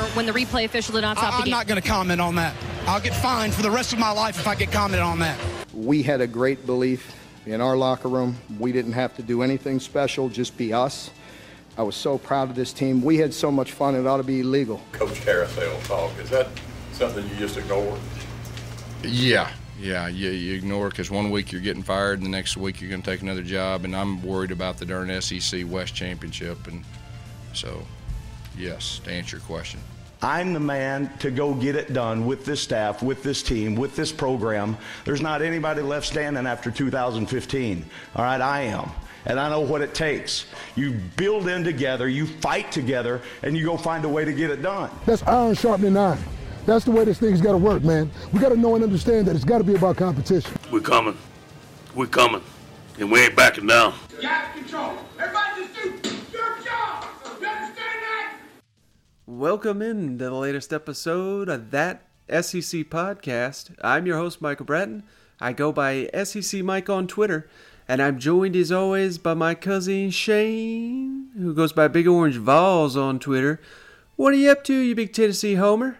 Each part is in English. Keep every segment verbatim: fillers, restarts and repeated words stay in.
when the replay official did not stop I, the game? I'm not going to comment on that. I'll get fined for the rest of my life if I get commented on that. We had a great belief in our locker room. We didn't have to do anything special, just be us. I was so proud of this team. We had so much fun, it ought to be illegal. Coach carousel talk, is that something you just ignore? Yeah, yeah, you, you ignore it because one week you're getting fired and the next week you're going to take another job, and I'm worried about the darn S E C West Championship. And so, yes, to answer your question. I'm the man to go get it done with this staff, with this team, with this program. There's not anybody left standing after two thousand fifteen. All right, I am. And I know what it takes. You build in together, you fight together, and you go find a way to get it done. That's iron sharpening iron. That's the way this thing's got to work, man. We got to know and understand that it's got to be about competition. We're coming. We're coming. And we ain't backing down. Gas control. Everybody just do your job. You understand that? Welcome in to the latest episode of That S E C Podcast. I'm your host, Michael Bratton. I go by S E C Mike on Twitter. And I'm joined as always by my cousin Shane, who goes by Big Orange Vols on Twitter. What are you up to, you big Tennessee homer?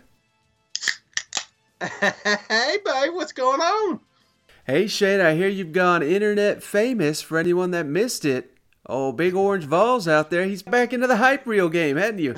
Hey, babe, what's going on? Hey, Shane, I hear you've gone internet famous. For anyone that missed it, oh, Big Orange Vols out there, he's back into the hype reel game, hadn't you?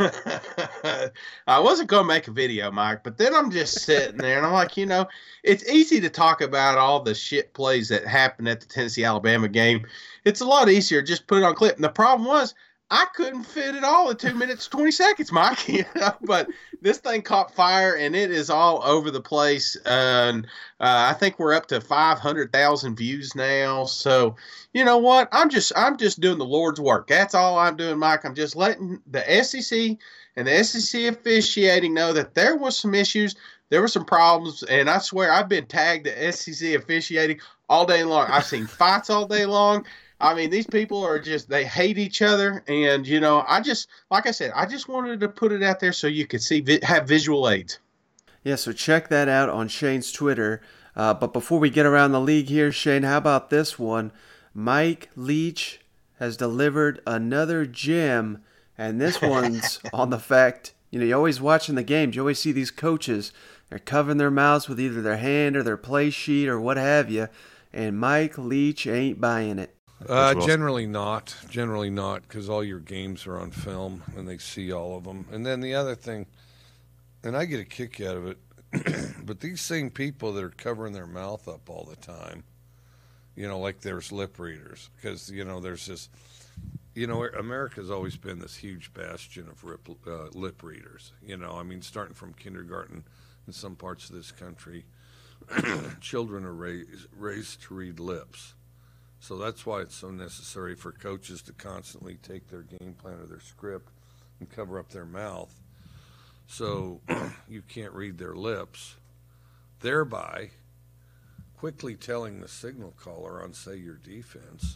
I wasn't going to make a video, Mike, but then I'm just sitting there, and I'm like, you know, it's easy to talk about all the shit plays that happened at the Tennessee-Alabama game. It's a lot easier just put it on clip. And the problem was, I couldn't fit it all in two minutes, twenty seconds, Mike. You know? But this thing caught fire, and it is all over the place. And uh, I think we're up to five hundred thousand views now. So, you know what? I'm just I'm just doing the Lord's work. That's all I'm doing, Mike. I'm just letting the S E C and the S E C officiating know that there was some issues. There were some problems, and I swear I've been tagged to S E C officiating all day long. I've seen fights all day long. I mean, these people are just, they hate each other. And, you know, I just, like I said, I just wanted to put it out there so you could see, have visual aids. Yeah, so check that out on Shane's Twitter. Uh, but before we get around the league here, Shane, how about this one? Mike Leach has delivered another gem. And this one's on the fact, you know, you're always watching the games. You always see these coaches, they're covering their mouths with either their hand or their play sheet or what have you. And Mike Leach ain't buying it. Uh, generally not. Generally not, because all your games are on film and they see all of them. And then the other thing, and I get a kick out of it, but these same people that are covering their mouth up all the time, you know, like there's lip readers, because, you know, there's this, you know, America's always been this huge bastion of rip, uh, lip readers. You know, I mean, starting from kindergarten in some parts of this country, children are raised, raised to read lips. So that's why it's so necessary for coaches to constantly take their game plan or their script and cover up their mouth so you can't read their lips, thereby quickly telling the signal caller on, say, your defense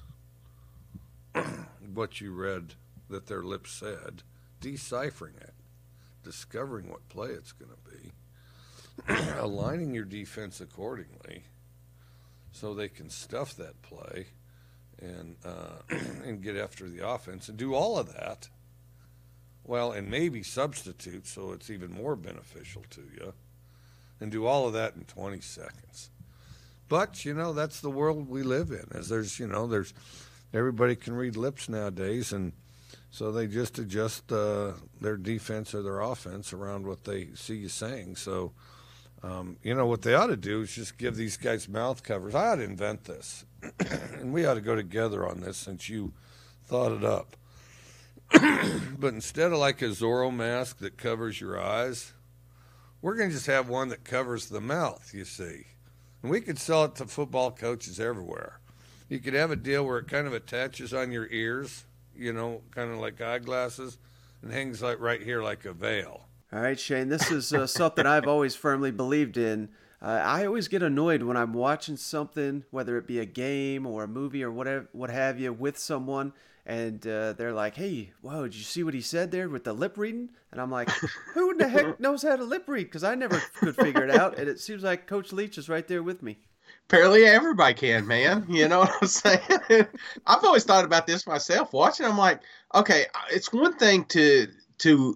what you read that their lips said, deciphering it, discovering what play it's going to be, aligning your defense accordingly so they can stuff that play and uh, and get after the offense and do all of that. Well, and maybe substitute so it's even more beneficial to you, and do all of that in twenty seconds. But, you know, that's the world we live in. As there's, you know, there's everybody can read lips nowadays, and so they just adjust uh, their defense or their offense around what they see you saying. So, Um, you know, what they ought to do is just give these guys mouth covers. I ought to invent this, and we ought to go together on this since you thought it up. But instead of like a Zorro mask that covers your eyes, we're going to just have one that covers the mouth, you see. And we could sell it to football coaches everywhere. You could have a deal where it kind of attaches on your ears, you know, kind of like eyeglasses, and hangs like right here like a veil. All right, Shane, this is uh, something I've always firmly believed in. Uh, I always get annoyed when I'm watching something, whether it be a game or a movie or whatever, what have you, with someone, and uh, they're like, hey, whoa, did you see what he said there with the lip reading? And I'm like, who in the heck knows how to lip read? Because I never could figure it out, and it seems like Coach Leach is right there with me. Apparently everybody can, man. You know what I'm saying? I've always thought about this myself. Watching, I'm like, okay, it's one thing to to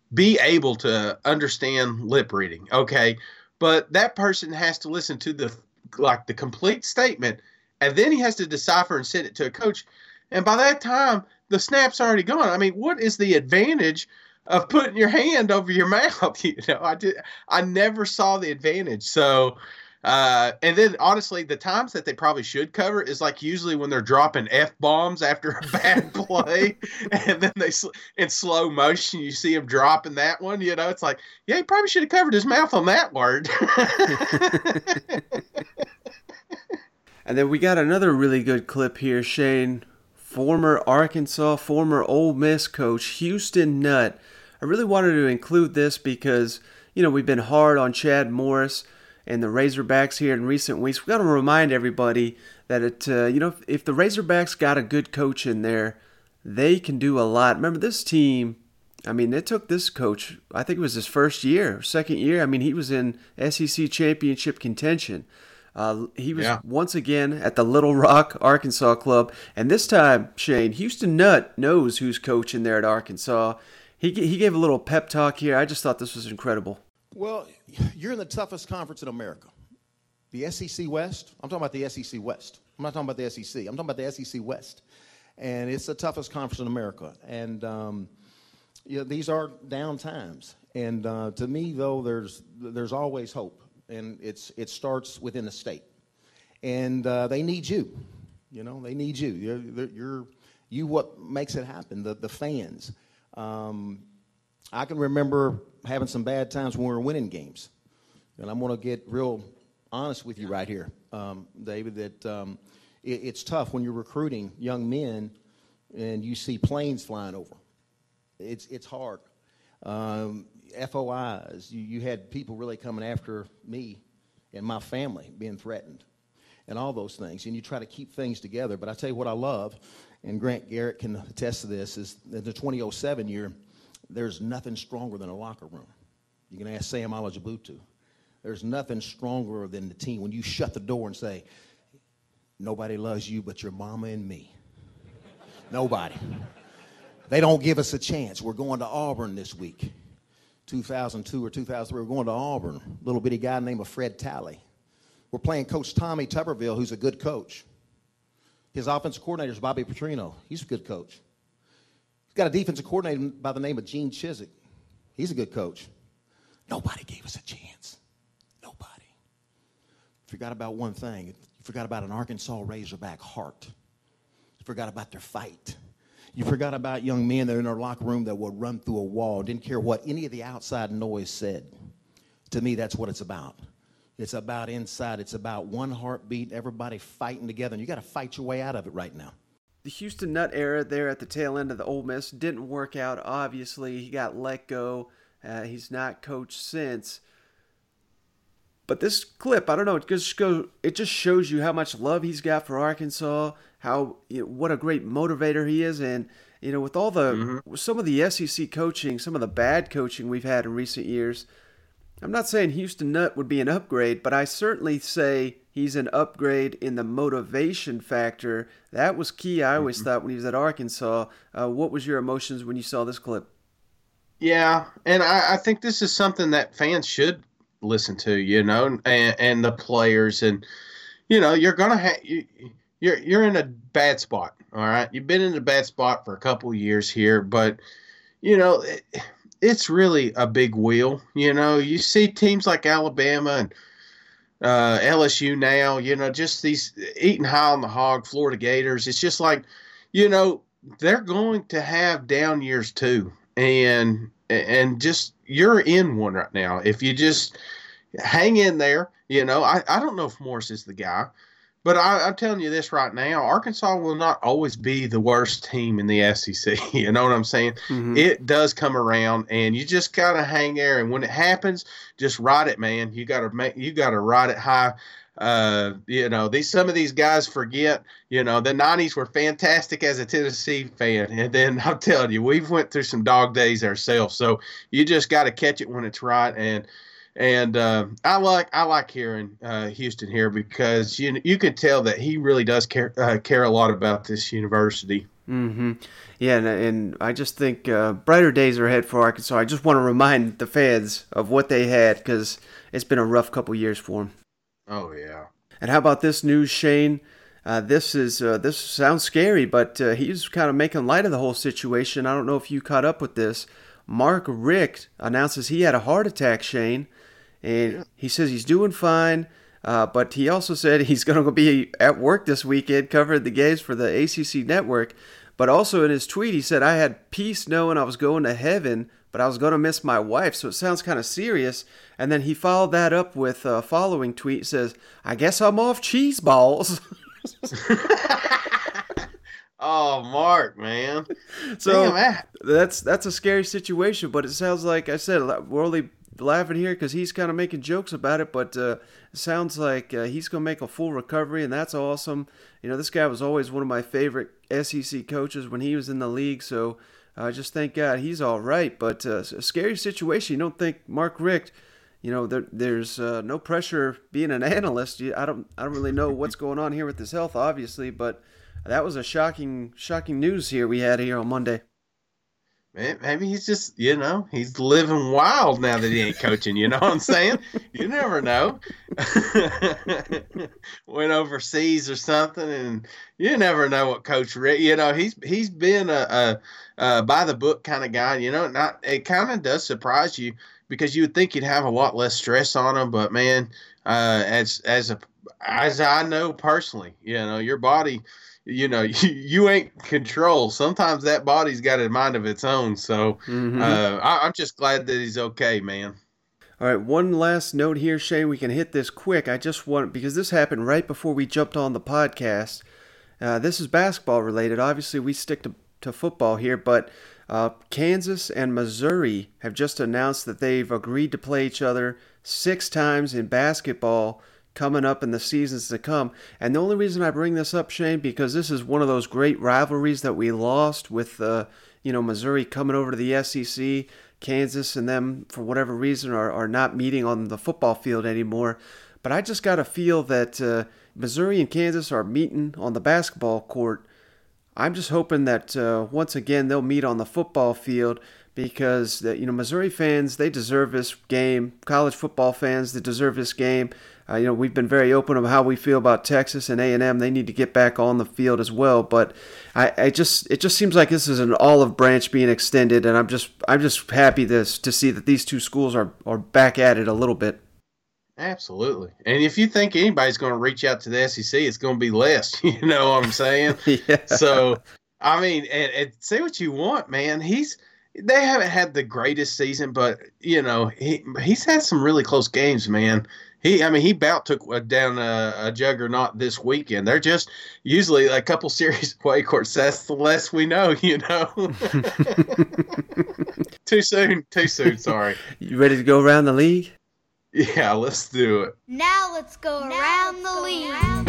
be able to understand lip reading, okay? But that person has to listen to the like the complete statement, and then he has to decipher and send it to a coach. And by that time, the snap's already gone. I mean, what is the advantage of putting your hand over your mouth? You know, I did. I never saw the advantage. So, uh, and then honestly, the times that they probably should cover is like usually when they're dropping F bombs after a bad play, and then they in slow motion you see him dropping that one. You know, it's like, yeah, he probably should have covered his mouth on that word. And then we got another really good clip here, Shane. Former Arkansas, former Ole Miss coach Houston Nutt. I really wanted to include this because, you know, we've been hard on Chad Morris and the Razorbacks here in recent weeks. We've got to remind everybody that, it, uh, you know, if, if the Razorbacks got a good coach in there, they can do a lot. Remember, this team, I mean, it took this coach, I think it was his first year, second year. I mean, he was in S E C championship contention. Uh, he was yeah. once again at the Little Rock, Arkansas club. And this time, Shane, Houston Nutt knows who's coaching there at Arkansas. He he gave a little pep talk here. I just thought this was incredible. Well, you're in the toughest conference in America. The S E C West. I'm talking about the S E C West. I'm not talking about the S E C. I'm talking about the S E C West. And it's the toughest conference in America. And um, you know, these are down times. And uh, to me, though, there's there's always hope. And it's it starts within the state, and uh, they need you. You know, they need you. You're, you're you what makes it happen. The the fans. Um, I can remember having some bad times when we were winning games, and I'm going to get real honest with you right here, um, David. That um, it, it's tough when you're recruiting young men, and you see planes flying over. It's it's hard. Um, F O Is, you, you had people really coming after me and my family being threatened and all those things. And you try to keep things together. But I tell you what I love, and Grant Garrett can attest to this, is in the twenty oh seven year, there's nothing stronger than a locker room. You can ask Sam Alajabutu. There's nothing stronger than the team. When you shut the door and say, nobody loves you but your mama and me. Nobody. They don't give us a chance. We're going to Auburn this week. two thousand two or two thousand three, we're going to Auburn. Little bitty guy named Fred Talley. We're playing Coach Tommy Tuberville, who's a good coach. His offensive coordinator is Bobby Petrino. He's a good coach. He's got a defensive coordinator by the name of Gene Chizik. He's a good coach. Nobody gave us a chance. Nobody. Forgot about one thing. You forgot about an Arkansas Razorback heart. You forgot about their fight. You forgot about young men that are in their locker room that would run through a wall, didn't care what any of the outside noise said. To me, that's what it's about. It's about inside. It's about one heartbeat, everybody fighting together. And you got to fight your way out of it right now. The Houston Nutt era there at the tail end of the Ole Miss didn't work out, obviously. He got let go. Uh, he's not coached since. But this clip, I don't know, it just, go, it just shows you how much love he's got for Arkansas, how you know, what a great motivator he is. And, you know, with all the mm-hmm. some of the S E C coaching, some of the bad coaching we've had in recent years, I'm not saying Houston Nutt would be an upgrade, but I certainly say he's an upgrade in the motivation factor. That was key, I always mm-hmm. thought, when he was at Arkansas. Uh, what was your emotions when you saw this clip? Yeah, and I, I think this is something that fans should listen to, you know, and, and the players. And, you know, you're going to have you, – you're, you're in a bad spot, all right? You've been in a bad spot for a couple of years here, but, you know – it, it's really a big wheel. You know, you see teams like Alabama and uh, L S U now, you know, just these eating high on the hog, Florida Gators. It's just like, you know, they're going to have down years too. And, and just, you're in one right now. If you just hang in there, you know, I, I don't know if Morris is the guy, but I, I'm telling you this right now, Arkansas will not always be the worst team in the S E C. You know what I'm saying? Mm-hmm. It does come around, and you just gotta hang there. And when it happens, just ride it, man. You gotta make, you gotta ride it high. Uh, you know, these some of these guys forget. You know, the nineties were fantastic as a Tennessee fan, and then I'm telling you, we've went through some dog days ourselves. So you just got to catch it when it's right. And And uh, I like I like hearing uh, Houston here because you you can tell that he really does care uh, care a lot about this university. Mm-hmm. Yeah, and, and I just think uh, brighter days are ahead for Arkansas. I just want to remind the fans of what they had because it's been a rough couple years for them. Oh, yeah. And how about this news, Shane? Uh, this is uh, this sounds scary, but uh, he's kind of making light of the whole situation. I don't know if you caught up with this. Mark Richt announces he had a heart attack, Shane, and he says he's doing fine. Uh, but he also said he's going to be at work this weekend covering the games for the A C C network. But also in his tweet, he said, I had peace knowing I was going to heaven, but I was going to miss my wife. So it sounds kind of serious. And then he followed that up with a following tweet. Says, I guess I'm off cheese balls. Oh, Mark, man. So Damn, that's that's a scary situation. But it sounds like, I said, we're only laughing here because he's kind of making jokes about it. But uh, it sounds like uh, he's going to make a full recovery, and that's awesome. You know, this guy was always one of my favorite S E C coaches when he was in the league. So uh, just thank God he's all right. But uh, a scary situation. You don't think Mark Richt, you know, there, there's uh, no pressure being an analyst. I don't, I don't really know what's going on here with his health, obviously, but that was a shocking, shocking news here we had here on Monday. Man, maybe he's just, you know, he's living wild now that he ain't coaching. You know what I'm saying? You never know. Went overseas or something, and you never know what Coach Rick. You know, he's he's been a, a, a by the book kind of guy. You know, not it kind of does surprise you because you would think he'd have a lot less stress on him. But man, uh, as as a as I know personally, you know, your body. You know, you, you ain't control. Sometimes that body's got a mind of its own. So mm-hmm. uh, I, I'm just glad that he's okay, man. All right, one last note here, Shane. We can hit this quick. I just want, because this happened right before we jumped on the podcast. Uh, this is basketball related. Obviously, we stick to, to football here, but uh, Kansas and Missouri have just announced that they've agreed to play each other six times in basketball coming up in the seasons to come. And the only reason I bring this up, Shane, because this is one of those great rivalries that we lost with, uh, you know, Missouri coming over to the S E C, Kansas and them, for whatever reason, are, are not meeting on the football field anymore. But I just got to feel that uh, Missouri and Kansas are meeting on the basketball court. I'm just hoping that uh, once again they'll meet on the football field because, uh, you know, Missouri fans, they deserve this game. College football fans, they deserve this game. Uh, you know, we've been very open about how we feel about Texas and A and M. They need to get back on the field as well. But I, I just, it just seems like this is an olive branch being extended, and I'm just, I'm just happy to to see that these two schools are are back at it a little bit. Absolutely. And if you think anybody's going to reach out to the S E C, it's going to be Les. You know what I'm saying? Yeah. So, I mean, and, and say what you want, man. He's they haven't had the greatest season, but you know he he's had some really close games, man. He, I mean, he about took down a, a juggernaut this weekend. They're just usually a couple series away. Of course, that's the less we know, you know. Too soon. Too soon. Sorry. You ready to go around the league? Yeah, let's do it. Now let's go now around, let's the go around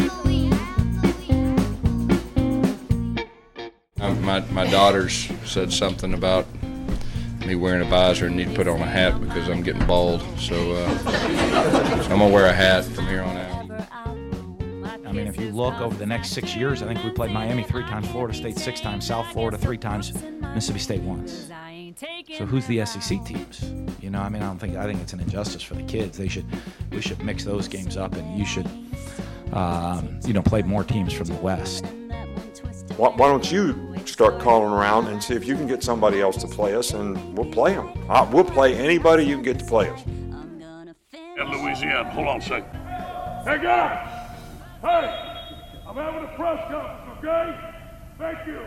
the league. Um, my my daughters said something about me wearing a visor and need to put on a hat because I'm getting bald. So, uh, so I'm going to wear a hat from here on out. I mean, if you look over the next six years, I think we played Miami three times, Florida State six times, South Florida three times, Mississippi State once. So who's the S E C teams? You know, I mean, I don't think, I think it's an injustice for the kids. They should, we should mix those games up, and you should, um, you know, play more teams from the West. Why, why don't you start calling around and see if you can get somebody else to play us, and we'll play them. I, we'll play anybody you can get to play us. In Louisiana, hold on a second. Hey, guys! Hey! I'm having a press conference, okay? Thank you.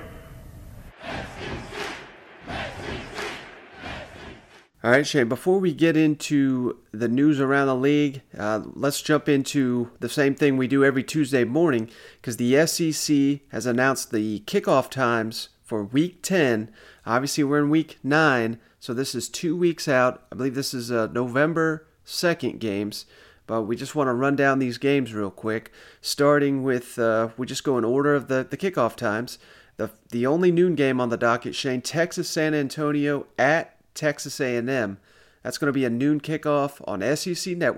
All right, Shane, before we get into the news around the league, uh, let's jump into the same thing we do every Tuesday morning, because the S E C has announced the kickoff times for Week ten. Obviously, we're in Week nine, so this is two weeks out. I believe this is uh, November second games, but we just want to run down these games real quick, starting with, uh, we just go in order of the, the kickoff times. The, the only noon game on the docket, Shane, Texas San Antonio at Texas A and M. That's going to be a noon kickoff on S E C Network.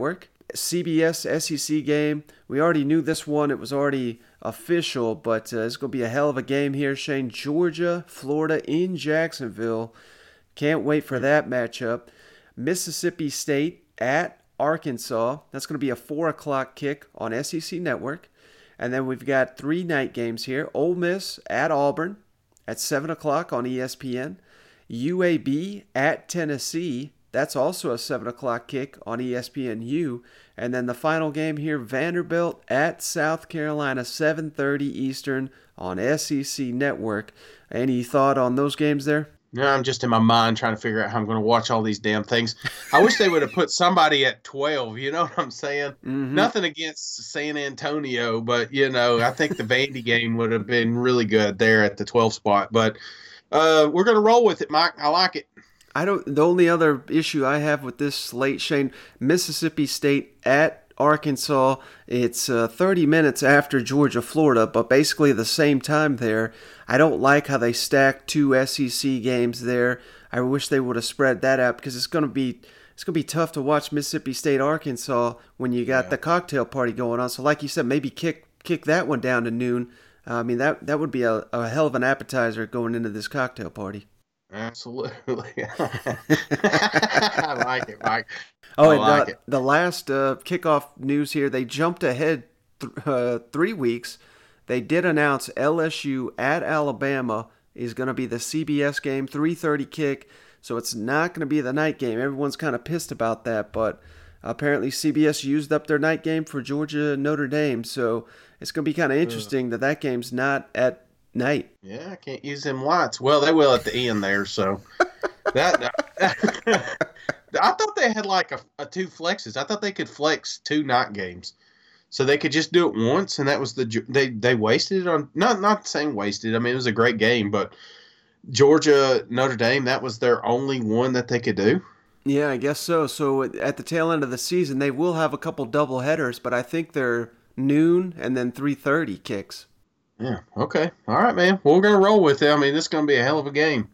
C B S S E C game. We already knew this one. It was already official, but uh, it's going to be a hell of a game here, Shane. Georgia, Florida in Jacksonville. Can't wait for that matchup. Mississippi State at Arkansas. That's going to be a four o'clock kick on S E C Network. And then we've got three night games here. Ole Miss at Auburn at seven o'clock on E S P N. U A B at Tennessee. That's also a seven o'clock kick on E S P N U. And then the final game here, Vanderbilt at South Carolina, seven thirty Eastern on S E C Network. Any thought on those games there? No, I'm just in my mind trying to figure out how I'm going to watch all these damn things. I wish they would have put somebody at twelve. You know what I'm saying? Mm-hmm. Nothing against San Antonio, but, you know, I think the Vandy game would have been really good there at the twelve spot. But uh, we're going to roll with it, Mike. I like it. I don't. The only other issue I have with this slate, Shane, Mississippi State at Arkansas. It's uh, thirty minutes after Georgia, Florida, but basically the same time there. I don't like how they stack two S E C games there. I wish they would have spread that out because it's going to be it's going to be tough to watch Mississippi State, Arkansas when you got yeah. the cocktail party going on. So, like you said, maybe kick kick that one down to noon. Uh, I mean that that would be a, a hell of an appetizer going into this cocktail party. Absolutely. I like it, Mike. Oh, I and like uh, it. the last uh, kickoff news here, they jumped ahead th- uh, three weeks. They did announce L S U at Alabama is going to be the C B S game, three thirty kick, so it's not going to be the night game. Everyone's kind of pissed about that, but apparently C B S used up their night game for Georgia Notre Dame, so it's going to be kind of interesting that that game's not at night. Yeah, I can't use them lights. Well, they will at the end there, so that I thought they had like a, a two flexes. I thought they could flex two night games, so they could just do it once, and that was the they they wasted it on not not saying wasted. I mean, it was a great game, but Georgia Notre Dame, that was their only one that they could do. Yeah, I guess so. So at the tail end of the season, they will have a couple double headers, but I think they're noon and then three thirty kicks. Yeah, okay. All right, man. Well, we're going to roll with it. I mean, this is going to be a hell of a game.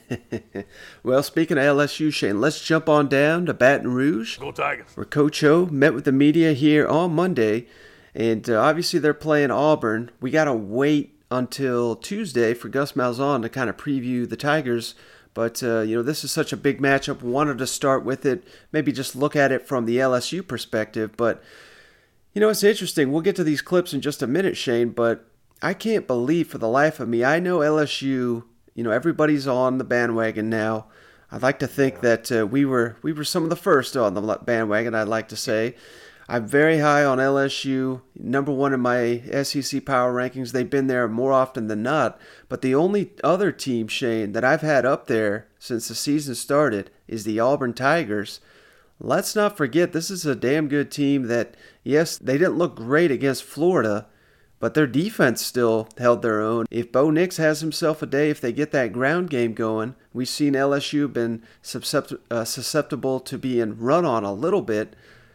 Well, speaking of L S U, Shane, let's jump on down to Baton Rouge. Go Tigers. Where Coach O met with the media here on Monday. And uh, obviously they're playing Auburn. We got to wait until Tuesday for Gus Malzahn to kind of preview the Tigers. But, uh, you know, this is such a big matchup. Wanted to start with it, maybe just look at it from the L S U perspective. But, you know, it's interesting. We'll get to these clips in just a minute, Shane, but I can't believe for the life of me. I know L S U, you know, everybody's on the bandwagon now. I'd like to think that uh, we were we were some of the first on the bandwagon, I'd like to say. I'm very high on L S U, number one in my S E C power rankings. They've been there more often than not. But the only other team, Shane, that I've had up there since the season started is the Auburn Tigers. Let's not forget, this is a damn good team that, yes, they didn't look great against Florida, but their defense still held their own. If Bo Nix has himself a day, if they get that ground game going, we've seen L S U been suscept- uh, susceptible to being run on a little bit.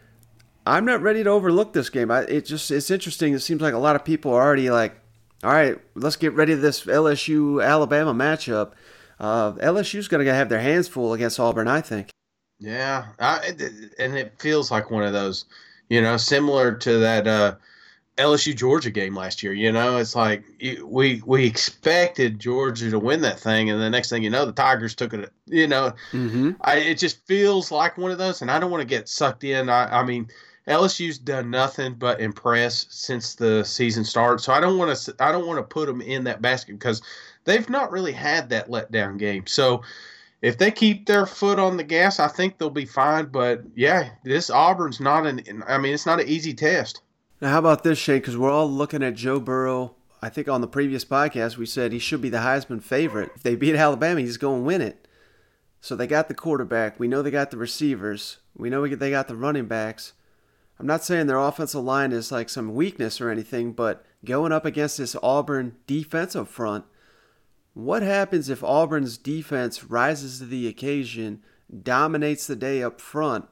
I'm not ready to overlook this game. I, it just it's interesting. It seems like a lot of people are already like, all right, let's get ready to this L S U-Alabama matchup. Uh, L S U's going to have their hands full against Auburn, I think. Yeah, I, and it feels like one of those, you know, similar to that uh, L S U Georgia game last year. You know, it's like we we expected Georgia to win that thing, and the next thing you know, the Tigers took it. You know, mm-hmm. I, it just feels like one of those, and I don't want to get sucked in. I, I mean, L S U's done nothing but impress since the season started, so I don't want to I don't want to put them in that basket because they've not really had that letdown game. So if they keep their foot on the gas, I think they'll be fine. But yeah, this Auburn's not an. I mean, it's not an easy test. Now, how about this, Shane? Because we're all looking at Joe Burrow. I think on the previous podcast we said he should be the Heisman favorite. If they beat Alabama, he's going to win it. So they got the quarterback. We know they got the receivers. We know they got the running backs. I'm not saying their offensive line is like some weakness or anything, but going up against this Auburn defensive front, what happens if Auburn's defense rises to the occasion, dominates the day up front?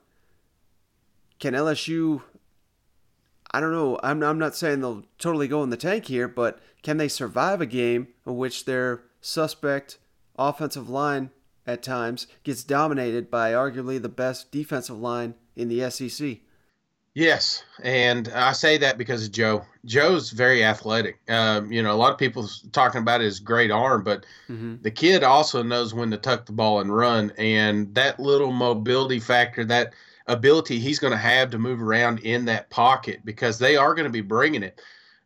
Can L S U... I don't know. I'm I'm not saying they'll totally go in the tank here, but can they survive a game in which their suspect offensive line at times gets dominated by arguably the best defensive line in the S E C? Yes, and I say that because of Joe. Joe's very athletic. Um, you know, a lot of people talking about his great arm, but mm-hmm. the kid also knows when to tuck the ball and run, and that little mobility factor, that ability he's going to have to move around in that pocket because they are going to be bringing it.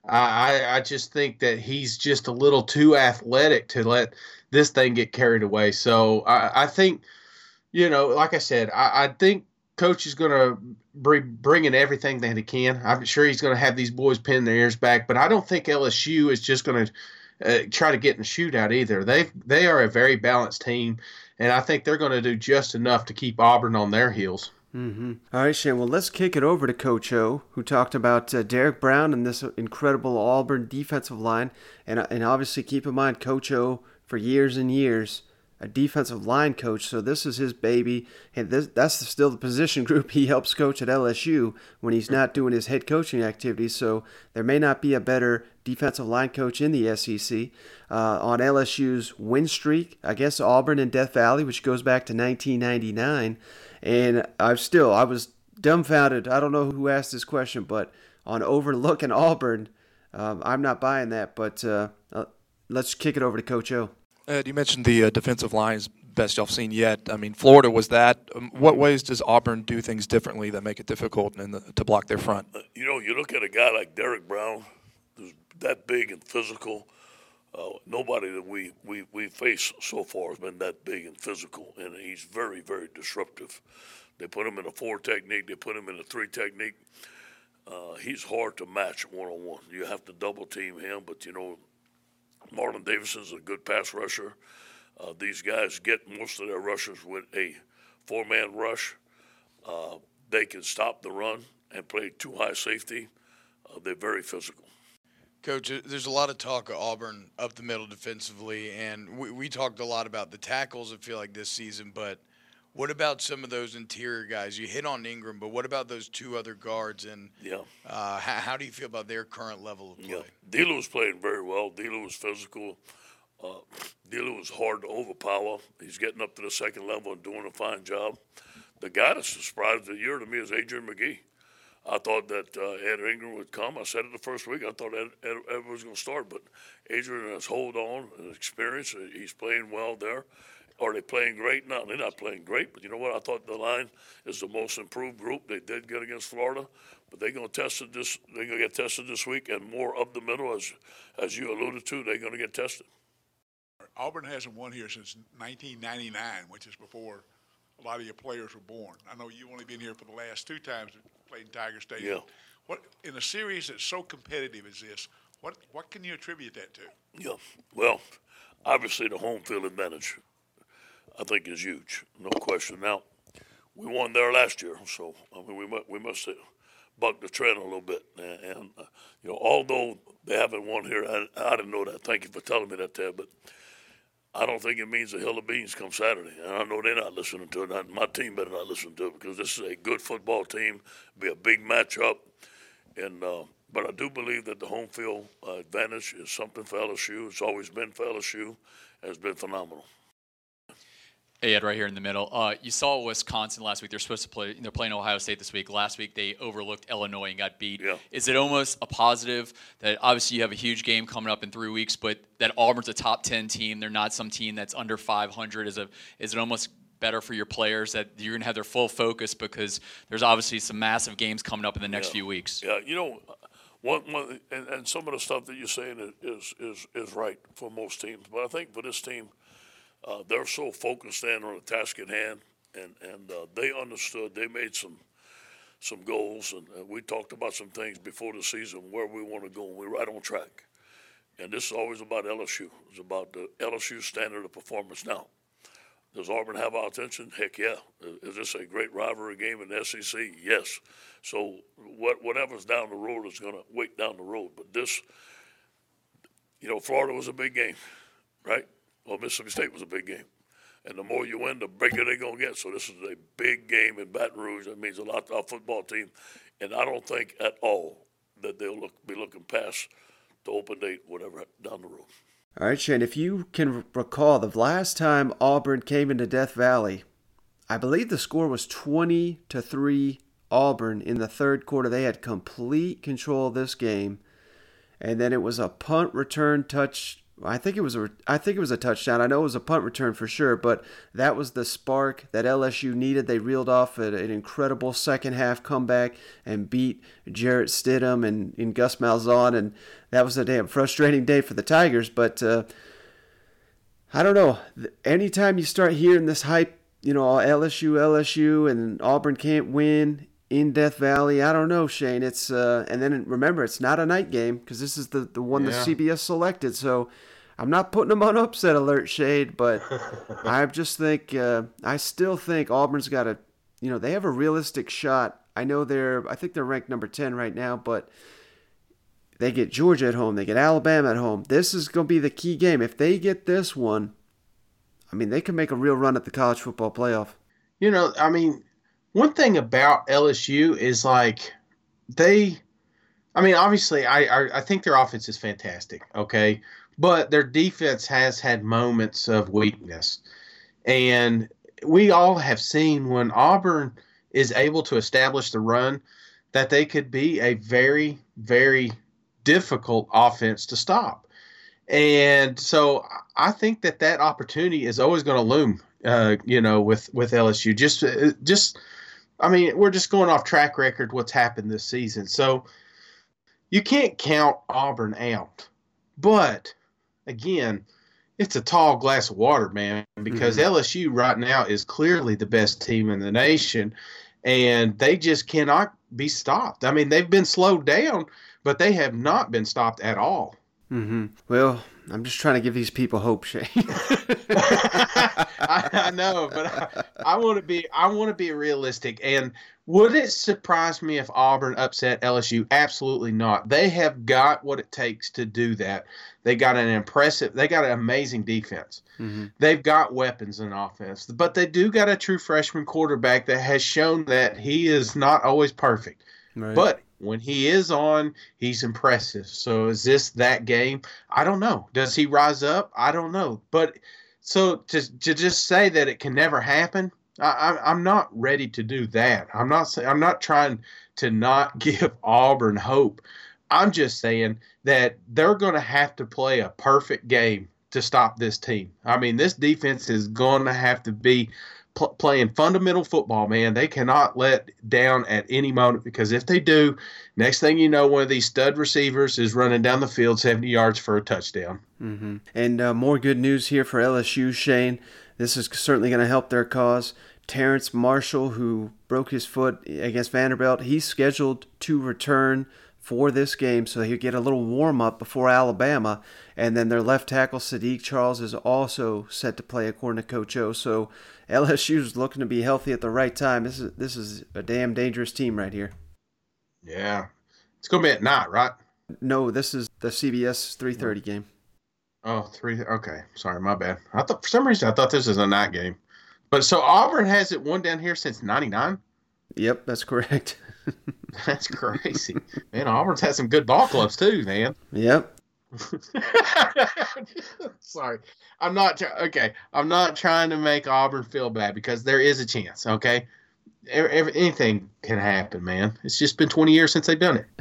I, I just think that he's just a little too athletic to let this thing get carried away. So I, I think, you know, like I said, I, I think Coach is going to be bringing everything that he can. I'm sure he's going to have these boys pin their ears back, but I don't think L S U is just going to uh, try to get in a shootout either. They they are a very balanced team, and I think they're going to do just enough to keep Auburn on their heels. Mm-hmm. All right, Shane, well, let's kick it over to Coach O, who talked about uh, Derek Brown and this incredible Auburn defensive line. And, and obviously, keep in mind, Coach O, for years and years, a defensive line coach, so this is his baby. And this, that's still the position group he helps coach at L S U when he's not doing his head coaching activities. So there may not be a better defensive line coach in the S E C. Uh, on L S U's win streak, I guess Auburn and Death Valley, which goes back to nineteen ninety-nine. And I've still, I was dumbfounded. I don't know who asked this question, but on overlooking Auburn, um, I'm not buying that. But uh, uh, let's kick it over to Coach O. Ed, you mentioned the uh, defensive line is best y'all seen yet. I mean, Florida was that. Um, what ways does Auburn do things differently that make it difficult in the, to block their front? You know, you look at a guy like Derek Brown, who's that big and physical. Uh, nobody that we, we, we face so far has been that big and physical, and he's very, very disruptive. They put him in a four technique. They put him in a three technique. Uh, he's hard to match one-on-one. You have to double-team him, but, you know, Marlon Davidson's a good pass rusher. Uh, these guys get most of their rushers with a four-man rush. Uh, they can stop the run and play too high safety. Uh, they're very physical. Coach, there's a lot of talk of Auburn up the middle defensively, and we, we talked a lot about the tackles, I feel like, this season, but what about some of those interior guys? You hit on Ingram, but what about those two other guards, and yeah. uh, how, how do you feel about their current level of play? Yeah. Dilo was playing very well. Dilo was physical. Uh, Dilo was hard to overpower. He's getting up to the second level and doing a fine job. The guy that surprised the year to me is Adrian McGee. I thought that uh, Ed Ingram would come. I said it the first week. I thought Ed, Ed, Ed was going to start, but Adrian has hold on and experience. He's playing well there. Are they playing great? No, they're not playing great. But you know what? I thought the line is the most improved group. They did good against Florida, but they're going to test it this. They're going to get tested this week, and more up the middle, as as you alluded to, they're going to get tested. Auburn hasn't won here since nineteen ninety-nine, which is before a lot of your players were born. I know you've only been here for the last two times that played in Tiger Stadium. Yeah. What in a series that's so competitive as this? What what can you attribute that to? Yeah. Well, obviously the home field advantage, I think, is huge, no question. Now, we won there last year, so I mean we must, we must have bucked the trend a little bit. And, and uh, you know, although they haven't won here, I, I didn't know that. Thank you for telling me that, Ted. But I don't think it means a hill of beans come Saturday. And I know they're not listening to it. My team better not listen to it because this is a good football team. It'll be a big matchup. And uh, but I do believe that the home field uh, advantage is something for L S U. It's always been for L S U, and it's been phenomenal. Hey, Ed, right here in the middle. Uh, you saw Wisconsin last week. They're supposed to play. They're playing Ohio State this week. Last week they overlooked Illinois and got beat. Yeah. Is it almost a positive that obviously you have a huge game coming up in three weeks, but that Auburn's a top ten team? They're not some team that's under five hundred. Is a is it almost better for your players that you're going to have their full focus because there's obviously some massive games coming up in the next yeah. few weeks? Yeah, you know, one, one and, and some of the stuff that you're saying is is is right for most teams, but I think for this team. Uh, they're so focused in on the task at hand, and, and uh, they understood. They made some some goals, and uh, we talked about some things before the season where we want to go, and we're right on track. And this is always about L S U. It's about the L S U standard of performance. Now, does Auburn have our attention? Heck yeah. Is this a great rivalry game in the S E C? Yes. So what whatever's down the road is going to wait down the road. But this, you know, Florida was a big game, right? Well, Mississippi State was a big game. And the more you win, the bigger they're going to get. So this is a big game in Baton Rouge. That means a lot to our football team. And I don't think at all that they'll look, be looking past the open date, whatever, down the road. All right, Shane, if you can recall, the last time Auburn came into Death Valley, I believe the score was twenty to three Auburn in the third quarter. They had complete control of this game. And then it was a punt return touch. I think it was a I think it was a touchdown. I know it was a punt return for sure, but that was the spark that L S U needed. They reeled off an, an incredible second half comeback and beat Jarrett Stidham and, and Gus Malzahn, and that was a damn frustrating day for the Tigers. But uh, I don't know. Anytime you start hearing this hype, you know, L S U, L S U, and Auburn can't win in Death Valley, I don't know, Shane. It's uh, and then remember, it's not a night game because this is the, the one Yeah. that C B S selected. So I'm not putting them on upset alert, Shade, but I just think uh, I still think Auburn's got a, you know, they have a realistic shot. I know they're, I think they're ranked number ten right now, but they get Georgia at home, they get Alabama at home. This is going to be the key game. If they get this one, I mean, they can make a real run at the college football playoff. You know, I mean, one thing about L S U is like they, I mean, obviously, I, I I think their offense is fantastic, okay, but their defense has had moments of weakness, and we all have seen when Auburn is able to establish the run that they could be a very, very difficult offense to stop, and so I think that that opportunity is always going to loom, uh, you know, with with L S U. Just just. I mean, we're just going off track record what's happened this season. So you can't count Auburn out. But, again, it's a tall glass of water, man, because Mm-hmm. L S U right now is clearly the best team in the nation, and they just cannot be stopped. I mean, they've been slowed down, but they have not been stopped at all. Mm-hmm. Well, I'm just trying to give these people hope, Shane. I, I know, but I, I want to be I want to be realistic. And would it surprise me if Auburn upset L S U? Absolutely not. They have got what it takes to do that. They got an impressive, they got an amazing defense. Mm-hmm. They've got weapons in offense, but they do got a true freshman quarterback that has shown that he is not always perfect. Right. But when he is on, he's impressive. So is this that game? I don't know. Does he rise up? I don't know. But so to to just say that it can never happen, I, I, I'm not ready to do that. I'm not say, I'm not trying to not give Auburn hope. I'm just saying that they're going to have to play a perfect game to stop this team. I mean, this defense is going to have to be pl- playing fundamental football, man. They cannot let down at any moment, because if they do, next thing you know, one of these stud receivers is running down the field seventy yards for a touchdown. Mm-hmm. And uh, more good news here for L S U, Shane. This is certainly going to help their cause. Terrence Marshall, who broke his foot against Vanderbilt, he's scheduled to return for this game, so he'll get a little warm-up before Alabama. And then their left tackle, Sadiq Charles, is also set to play, according to Coach O. So L S U is looking to be healthy at the right time. This is this is a damn dangerous team right here. Yeah. It's going to be at night, right? No, this is the C B S three thirty game. Oh, three. Okay. Sorry, my bad. I thought for some reason I thought this was a night game. But so Auburn hasn't won down here since ninety-nine? Yep, that's correct. That's crazy. Man, Auburn's had some good ball clubs too, man. Yep. Sorry. I'm not try- okay. I'm not trying to make Auburn feel bad, because there is a chance, okay? Every, every, anything can happen, man. It's just been twenty years since they've done it.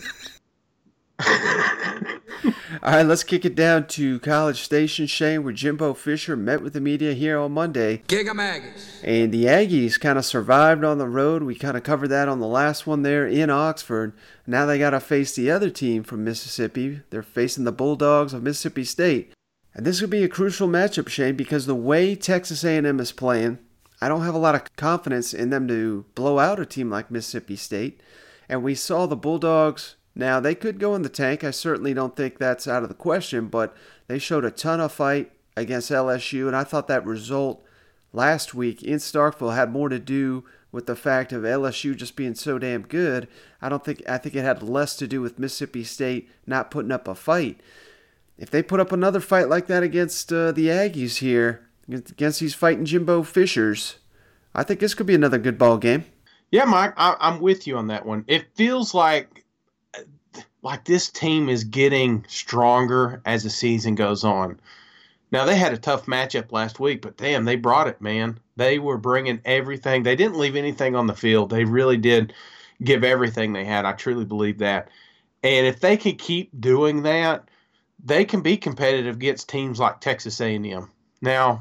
All right, let's kick it down to College Station, Shane, where Jimbo Fisher met with the media here on Monday. Giga Aggies. And the Aggies kind of survived on the road. We kind of covered that on the last one there in Oxford. Now they got to face the other team from Mississippi. They're facing the Bulldogs of Mississippi State. And this would be a crucial matchup, Shane, because the way Texas A and M is playing, I don't have a lot of confidence in them to blow out a team like Mississippi State. And we saw the Bulldogs. Now, they could go in the tank. I certainly don't think that's out of the question, but they showed a ton of fight against L S U, and I thought that result last week in Starkville had more to do with the fact of L S U just being so damn good. I don't think I think it had less to do with Mississippi State not putting up a fight. If they put up another fight like that against uh, the Aggies here, against these fighting Jimbo Fishers, I think this could be another good ball game. Yeah, Mike, I, I'm with you on that one. It feels like like this team is getting stronger as the season goes on. Now, they had a tough matchup last week, but damn, they brought it, man. They were bringing everything. They didn't leave anything on the field. They really did give everything they had. I truly believe that. And if they can keep doing that, they can be competitive against teams like Texas A and M. Now,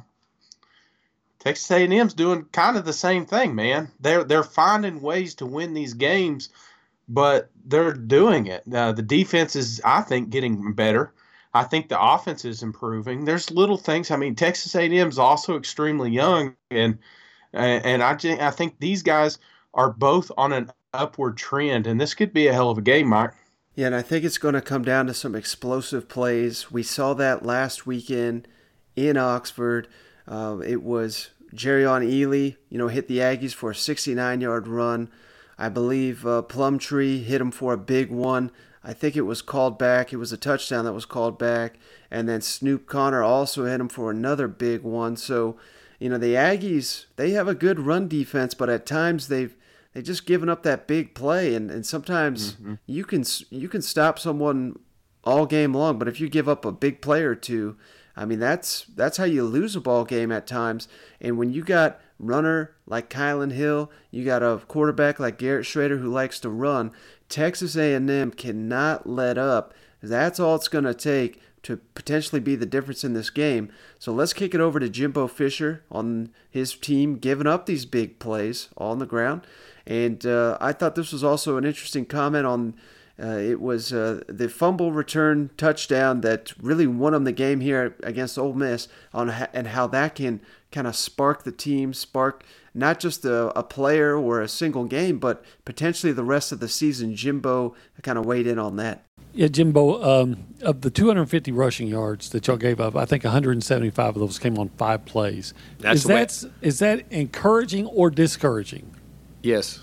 Texas A and M's doing kind of the same thing, man. They're they're finding ways to win these games, but they're doing it. Uh, the defense is, I think, getting better. I think the offense is improving. There's little things. I mean, Texas A and M is also extremely young, and and I I think these guys are both on an upward trend, and this could be a hell of a game, Mike. Yeah, and I think it's going to come down to some explosive plays. We saw that last weekend in Oxford. Uh, it was Jerrion Ealy, you know, hit the Aggies for a sixty-nine-yard run. I believe uh, Plumtree hit him for a big one. I think it was called back. It was a touchdown that was called back. And then Snoop Connor also hit him for another big one. So, you know, the Aggies, they have a good run defense, but at times they've they've just given up that big play. And, and sometimes mm-hmm. you can you can stop someone all game long, but if you give up a big play or two, I mean, that's that's how you lose a ball game at times. And when you got runner like Kylan Hill, you got a quarterback like Garrett Schrader who likes to run, Texas A and M cannot let up. That's all it's going to take to potentially be the difference in this game. So let's kick it over to Jimbo Fisher on his team, giving up these big plays on the ground. And uh, I thought this was also an interesting comment on Uh, it was uh, the fumble return touchdown that really won them the game here against Ole Miss, on ha- and how that can kind of spark the team, spark not just a, a player or a single game, but potentially the rest of the season. Jimbo kind of weighed in on that. Yeah, Jimbo, um, of the two hundred fifty rushing yards that y'all gave up, I think one hundred seventy-five of those came on five plays. That's is, that, is that encouraging or discouraging? Yes.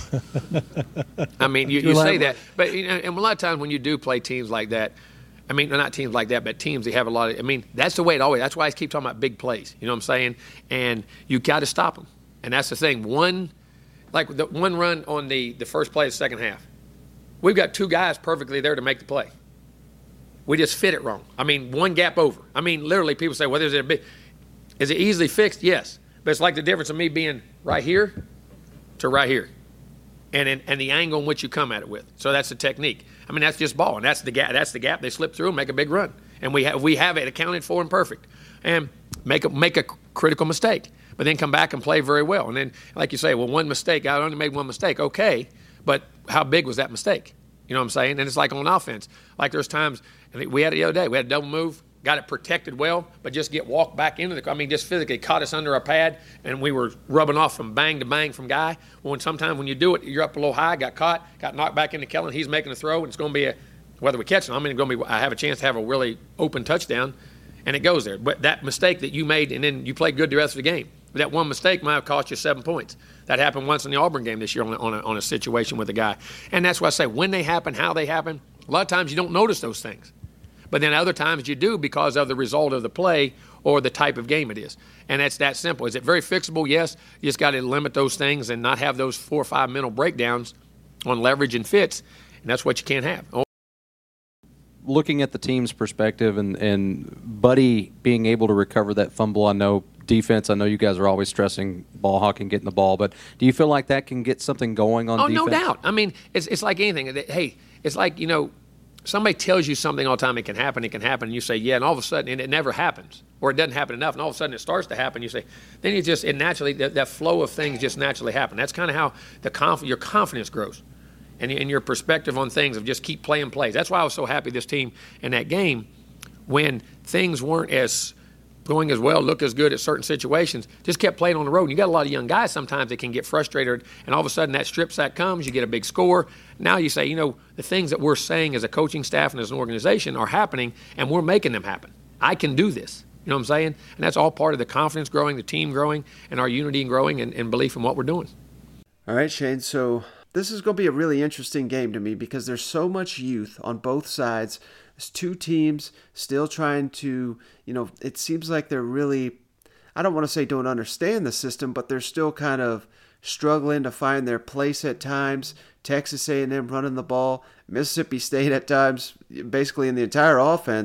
I mean, you, you say that, but you know, and a lot of times when you do play teams like that, I mean, not teams like that, but teams that have a lot of, I mean, that's the way it always, that's why I keep talking about big plays, you know what I'm saying? And you got to stop them. And that's the thing. One, like the one run on the, the first play of the second half, we've got two guys perfectly there to make the play. We just fit it wrong. I mean, one gap over. I mean, literally people say, well, is it a big, is it easily fixed? Yes. But it's like the difference of me being right here to right here. And, in, and the angle in which you come at it with. So that's the technique. I mean, that's just ball, and that's the gap. That's the gap. They slip through and make a big run, and we have we have it accounted for and perfect, and make a make a critical mistake, but then come back and play very well. And then, like you say, well, one mistake. I only made one mistake. Okay, but how big was that mistake? You know what I'm saying? And it's like on offense. Like there's times, I think we had it the other day. We had a double move. Got it protected well, but just get walked back into the – I mean, just physically caught us under our pad, and we were rubbing off from bang to bang from guy. Well, when sometimes when you do it, you're up a little high, got caught, got knocked back into Kellen. He's making a throw, and it's going to be a – whether we catch it, I mean, it's going to be – I have a chance to have a really open touchdown, and it goes there. But that mistake that you made, and then you played good the rest of the game. That one mistake might have cost you seven points. That happened once in the Auburn game this year on a, on a, on a situation with a guy. And that's why I say when they happen, how they happen, a lot of times you don't notice those things. But then other times you do because of the result of the play or the type of game it is. And it's that simple. Is it very fixable? Yes. You just got to limit those things and not have those four or five mental breakdowns on leverage and fits. And that's what you can't have. Looking at the team's perspective and, and Buddy being able to recover that fumble, I know defense, I know you guys are always stressing ball hawking, getting the ball, but do you feel like that can get something going on oh, defense? Oh, no doubt. I mean, it's it's like anything. Hey, it's like, you know, somebody tells you something all the time, it can happen, it can happen, and you say, yeah, and all of a sudden, and it never happens, or it doesn't happen enough, and all of a sudden it starts to happen, you say, then you just, it naturally, that, that flow of things just naturally happen. That's kind of how the conf- your confidence grows, and, and your perspective on things of just keep playing plays. That's why I was so happy this team in that game, when things weren't as going as well, look as good at certain situations, just kept playing on the road. And you got a lot of young guys sometimes that can get frustrated, and all of a sudden that strip sack comes, you get a big score. Now you say, you know, the things that we're saying as a coaching staff and as an organization are happening, and we're making them happen. I can do this. You know what I'm saying? And that's all part of the confidence growing, the team growing, and our unity and growing and, and belief in what we're doing. All right, Shane, so this is going to be a really interesting game to me because there's so much youth on both sides. There's two teams still trying to, you know, it seems like they're really, I don't want to say don't understand the system, but they're still kind of struggling to find their place at times. Texas A and M running the ball. Mississippi State at times, basically in the entire offense,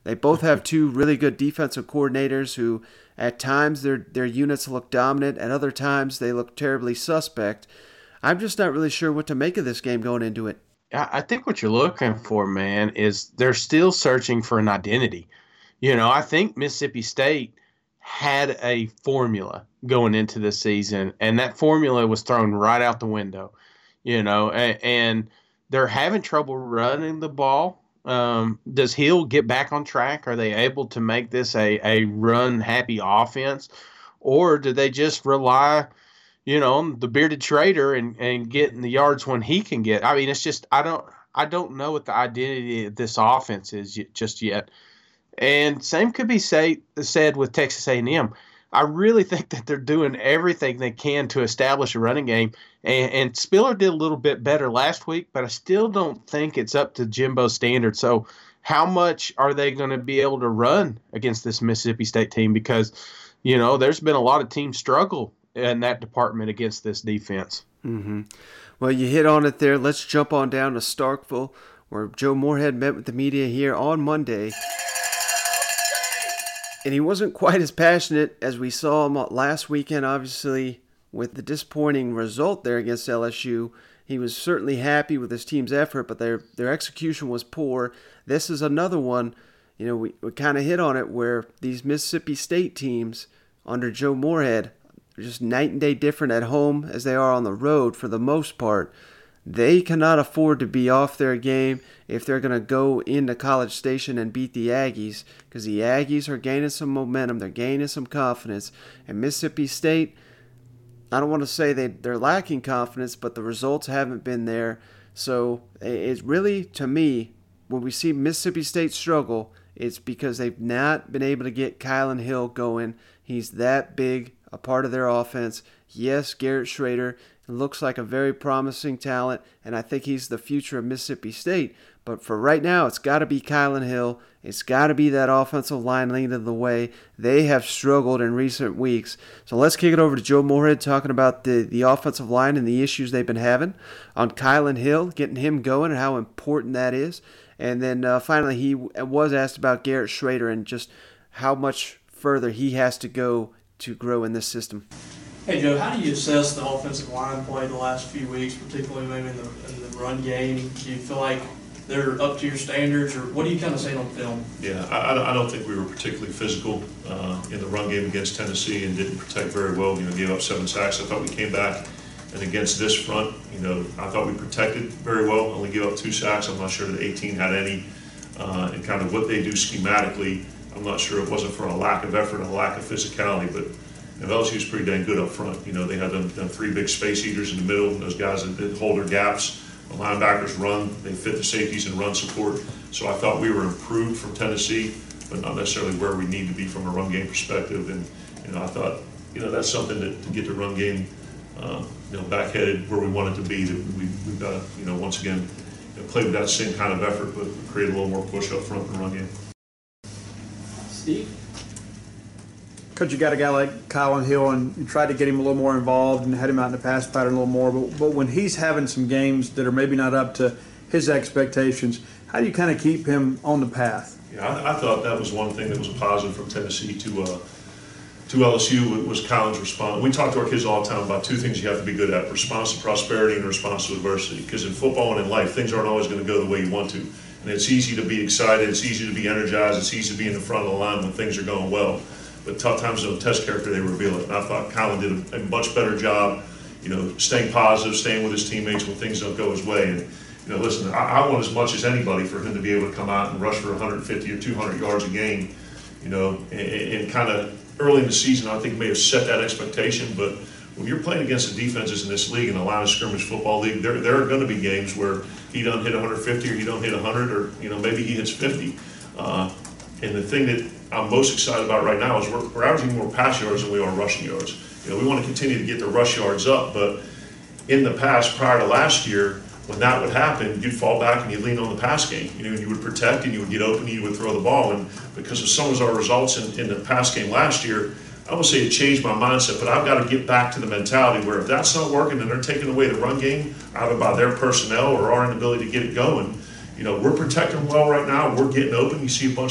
They both have two really good defensive coordinators who at times their their units look dominant, at other times they look terribly suspect. I'm just not really sure what to make of this game going into it. I think what you're looking for, man, is they're still searching for an identity. You know, I think Mississippi State had a formula going into this season, and that formula was thrown right out the window. You know, and, and they're having trouble running the ball. Um, does Hill get back on track? Are they able to make this a, a run-happy offense? Or do they just rely, you know, on the bearded trader and, and getting the yards when he can get? I mean, it's just I don't I don't know what the identity of this offense is just yet. And same could be say, said with Texas A and M. I really think that they're doing everything they can to establish a running game. And, and Spiller did a little bit better last week, but I still don't think it's up to Jimbo's standard. So how much are they going to be able to run against this Mississippi State team? Because, you know, there's been a lot of teams struggle in that department against this defense. Mm-hmm. Well, you hit on it there. Let's jump on down to Starkville, where Joe Moorhead met with the media here on Monday. And he wasn't quite as passionate as we saw him last weekend, obviously, with the disappointing result there against L S U. He was certainly happy with his team's effort, but their their execution was poor. This is another one, you know, we, we kind of hit on it, where these Mississippi State teams under Joe Moorhead are just night and day different at home as they are on the road for the most part. They cannot afford to be off their game if they're going to go into College Station and beat the Aggies, because the Aggies are gaining some momentum, they're gaining some confidence, and Mississippi State, I don't want to say they, they're lacking confidence, but the results haven't been there. So it's really, to me, when we see Mississippi State struggle, it's because they've not been able to get Kylan Hill going. He's that big a part of their offense. Yes, Garrett Schrader looks like a very promising talent, and I think he's the future of Mississippi State. But for right now, it's got to be Kylan Hill. It's got to be that offensive line leading the way. They have struggled in recent weeks. So let's kick it over to Joe Moorhead talking about the, the offensive line and the issues they've been having, on Kylan Hill, getting him going and how important that is. And then uh, finally, he was asked about Garrett Schrader and just how much further he has to go to grow in this system. Hey, Joe, how do you assess the offensive line play the last few weeks, particularly maybe in the, in the run game? Do you feel like they're up to your standards, or what do you kind of see on film? Yeah, I, I don't think we were particularly physical uh, in the run game against Tennessee and didn't protect very well. You know, gave up seven sacks. I thought we came back, and against this front, you know, I thought we protected very well. Only gave up two sacks. I'm not sure that eighteen had any. Uh, and kind of what they do schematically, I'm not sure it wasn't for a lack of effort, a lack of physicality, but and L S U's pretty dang good up front. You know, they had them, them three big space eaters in the middle, those guys that, that hold their gaps. The linebackers run, they fit the safeties and run support. So I thought we were improved from Tennessee, but not necessarily where we need to be from a run game perspective. And, you know, I thought, you know, that's something that to get the run game, uh, you know, back headed where we want it to be, that we, we've got to, you know, once again, you know, play with that same kind of effort, but create a little more push up front in the run game. Steve? Coach, you got a guy like Kylan Hill, and you tried to get him a little more involved and had him out in the pass pattern a little more. But, but when he's having some games that are maybe not up to his expectations, how do you kind of keep him on the path? Yeah, I, I thought that was one thing that was a positive from Tennessee to uh, to L S U was Kylan's response. We talk to our kids all the time about two things you have to be good at: response to prosperity and response to adversity. Because in football and in life, things aren't always going to go the way you want to. And it's easy to be excited, it's easy to be energized, it's easy to be in the front of the line when things are going well. But tough times don't test character, they reveal it. And I thought Kylan did a, a much better job, you know, staying positive, staying with his teammates when things don't go his way. And, you know, listen, I, I want as much as anybody for him to be able to come out and rush for one hundred fifty or two hundred yards a game, you know, and, and kind of early in the season, I think may have set that expectation. But when you're playing against the defenses in this league, in the line of scrimmage football league, there, there are going to be games where he don't hit one hundred fifty or he don't hit one hundred, or, you know, maybe he hits fifty. Uh, and the thing that I'm most excited about right now is we're, we're averaging more pass yards than we are rushing yards. You know, we want to continue to get the rush yards up, but in the past, prior to last year, when that would happen, you'd fall back and you'd lean on the pass game. You know, you would protect and you would get open and you would throw the ball. And because of some of our results in, in the pass game last year, I won't say it changed my mindset, but I've got to get back to the mentality where if that's not working and they're taking away the run game, either by their personnel or our inability to get it going, you know, we're protecting well right now. We're getting open. You see a bunch of,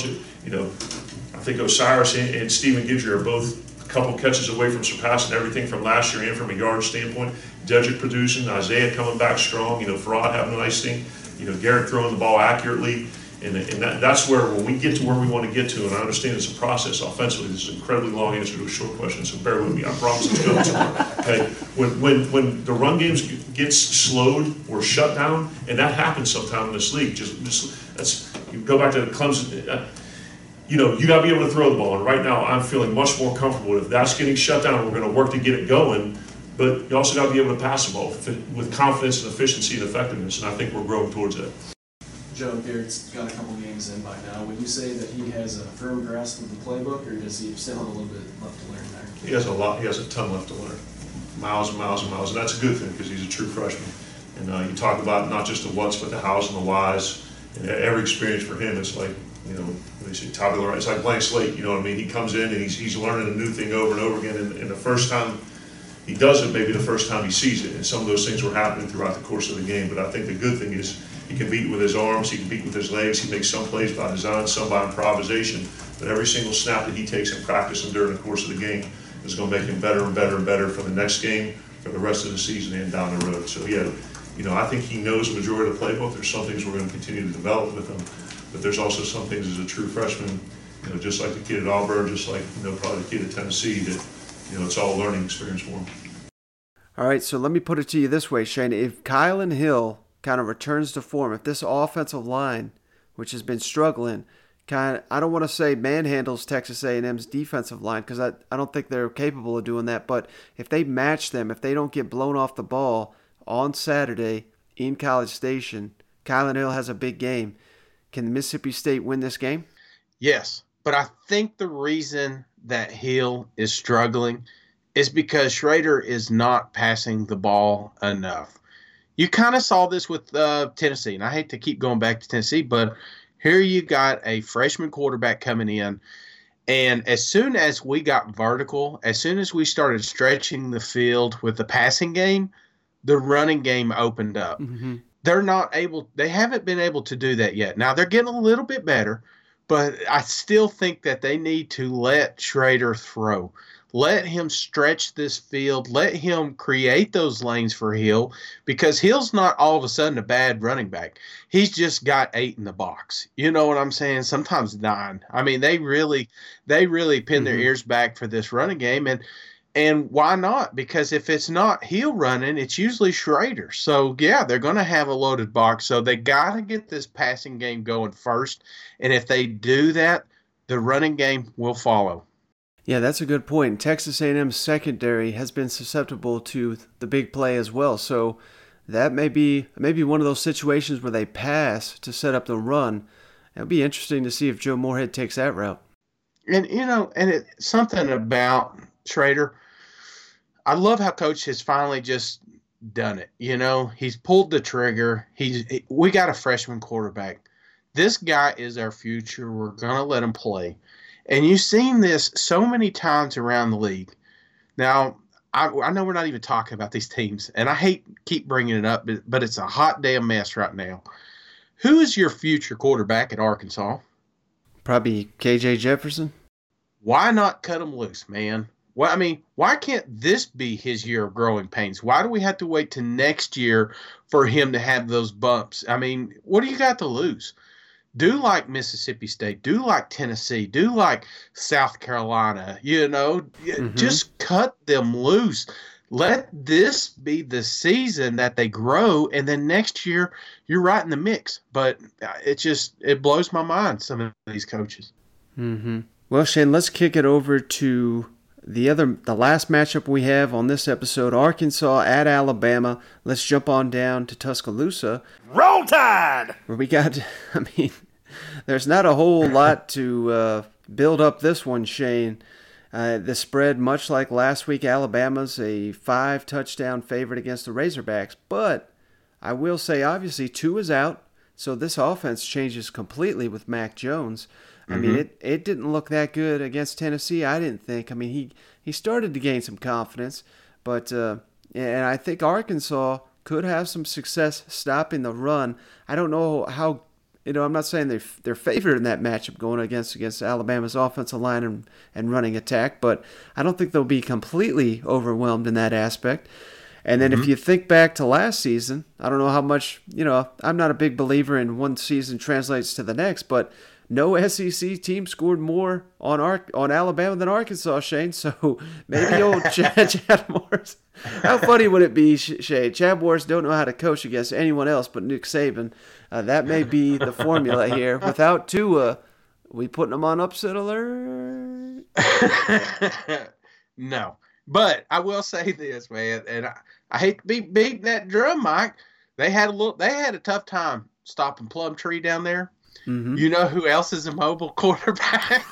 You know, I think Osiris and, and Stephen Gidry are both a couple catches away from surpassing everything from last year and from a yard standpoint. Dedrick producing, Isaiah coming back strong, you know, Farad having a nice thing, you know, Garrett throwing the ball accurately. And, and that, that's where, when we get to where we want to get to, and I understand it's a process offensively, this is an incredibly long answer to a short question, so bear with me. I promise it's going to. Okay, when, when, when the run games gets slowed or shut down, and that happens sometime in this league, just, just that's, you go back to Clemson, uh, you know, you got to be able to throw the ball. And right now, I'm feeling much more comfortable. If that's getting shut down, we're going to work to get it going. But you also got to be able to pass the ball with confidence and efficiency and effectiveness, and I think we're growing towards that. Joe Garrett's got a couple games in by now. Would you say that he has a firm grasp of the playbook, or does he still have a little bit left to learn there? He has a lot. He has a ton left to learn. Miles and miles and miles, and that's a good thing because he's a true freshman. And uh, you talk about not just the what's, but the hows and the whys. And every experience for him is like, you know, they say tabula. It's like blank slate. You know what I mean? He comes in and he's he's learning a new thing over and over again. And, and the first time he does it, maybe the first time he sees it. And some of those things were happening throughout the course of the game. But I think the good thing is, he can beat with his arms, he can beat with his legs, he makes some plays by design, some by improvisation, but every single snap that he takes in practice and during the course of the game is going to make him better and better and better for the next game, for the rest of the season and down the road. So yeah, you know, I think he knows the majority of the playbook. There's some things we're going to continue to develop with him, but there's also some things as a true freshman, you know, just like the kid at Auburn, just like, you know, probably the kid at Tennessee, that, you know, it's all a learning experience for him. All right, so let me put it to you this way, Shane. If Kylan Hill kind of returns to form, if this offensive line, which has been struggling, kind of, I don't want to say manhandles Texas A and M's defensive line because I, I don't think they're capable of doing that, but if they match them, if they don't get blown off the ball on Saturday in College Station, Kylan Hill has a big game. Can Mississippi State win this game? Yes, but I think the reason that Hill is struggling is because Schrader is not passing the ball enough. You kind of saw this with uh, Tennessee, and I hate to keep going back to Tennessee, but here you got a freshman quarterback coming in, and as soon as we got vertical, as soon as we started stretching the field with the passing game, the running game opened up. Mm-hmm. They're not able – they haven't been able to do that yet. Now, they're getting a little bit better, but I still think that they need to let Schrader throw. Let him stretch this field. Let him create those lanes for Hill, because Hill's not all of a sudden a bad running back. He's just got eight in the box. You know what I'm saying? Sometimes nine. I mean, they really they really pin mm-hmm. their ears back for this running game. And and why not? Because if it's not Hill running, it's usually Schrader. So, yeah, they're going to have a loaded box. So they got to get this passing game going first. And if they do that, the running game will follow. Yeah, that's a good point. Texas A and M's secondary has been susceptible to the big play as well. So that may be maybe one of those situations where they pass to set up the run. It'll be interesting to see if Joe Moorhead takes that route. And, you know, and it, something about Schrader, I love how Coach has finally just done it. You know, he's pulled the trigger. He's he, we got a freshman quarterback. This guy is our future. We're going to let him play. And you've seen this so many times around the league. Now, I, I know we're not even talking about these teams, and I hate keep bringing it up, but, but it's a hot damn mess right now. Who is your future quarterback at Arkansas? Probably K J Jefferson. Why not cut him loose, man? Well, I mean, why can't this be his year of growing pains? Why do we have to wait to next year for him to have those bumps? I mean, what do you got to lose? Do like Mississippi State, do like Tennessee, do like South Carolina, you know, mm-hmm. just cut them loose. Let this be the season that they grow, and then next year you're right in the mix. But it just, it blows my mind, some of these coaches. Mm-hmm. Well, Shane, let's kick it over to the other, the last matchup we have on this episode, Arkansas at Alabama. Let's jump on down to Tuscaloosa. Roll Tide! Where we got, I mean, there's not a whole lot to uh, build up this one, Shane. Uh, the spread, much like last week, Alabama's a five-touchdown favorite against the Razorbacks. But I will say, obviously, two is out, so this offense changes completely with Mac Jones. I mm-hmm. mean, it, it didn't look that good against Tennessee, I didn't think. I mean, he, he started to gain some confidence, but uh, and I think Arkansas could have some success stopping the run. I don't know how you know, I'm not saying they're, they're favored in that matchup going against against Alabama's offensive line and, and running attack, but I don't think they'll be completely overwhelmed in that aspect. And then mm-hmm. if you think back to last season, I don't know how much, you know, I'm not a big believer in one season translates to the next, but no S E C team scored more on Ar- on Alabama than Arkansas, Shane. So maybe old Chad, Chad Morris. How funny would it be, Shane? Chad Morris don't know how to coach against anyone else but Nick Saban. Uh, that may be the formula here. Without Tua, we putting them on upset alert? No. But I will say this, man, and I, I hate to be beating that drum, Mike. They had a little. They had a tough time stopping Plumtree down there. Mm-hmm. You know who else is a mobile quarterback?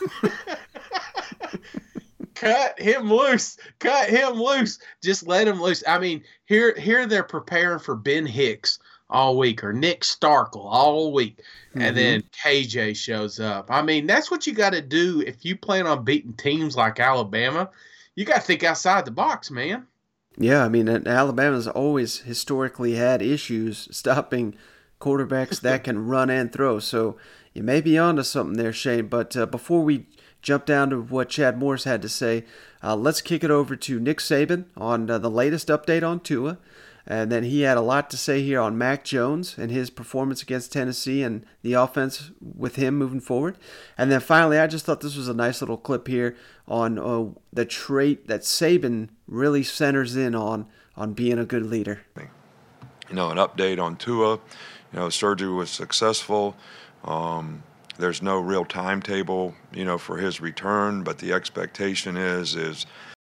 Cut him loose. Cut him loose. Just let him loose. I mean, here, here they're preparing for Ben Hicks all week or Nick Starkel all week, mm-hmm. and then K J shows up. I mean, that's what you got to do if you plan on beating teams like Alabama. You got to think outside the box, man. Yeah, I mean, Alabama's always historically had issues stopping quarterbacks that can run and throw. So you may be onto something there, Shane. But uh, before we jump down to what Chad Morris had to say, uh, let's kick it over to Nick Saban on uh, the latest update on Tua. And then he had a lot to say here on Mac Jones and his performance against Tennessee and the offense with him moving forward. And then finally, I just thought this was a nice little clip here on uh, the trait that Saban really centers in on, on being a good leader. You know, an update on Tua. You know, surgery was successful. Um, there's no real timetable, you know, for his return, but the expectation is is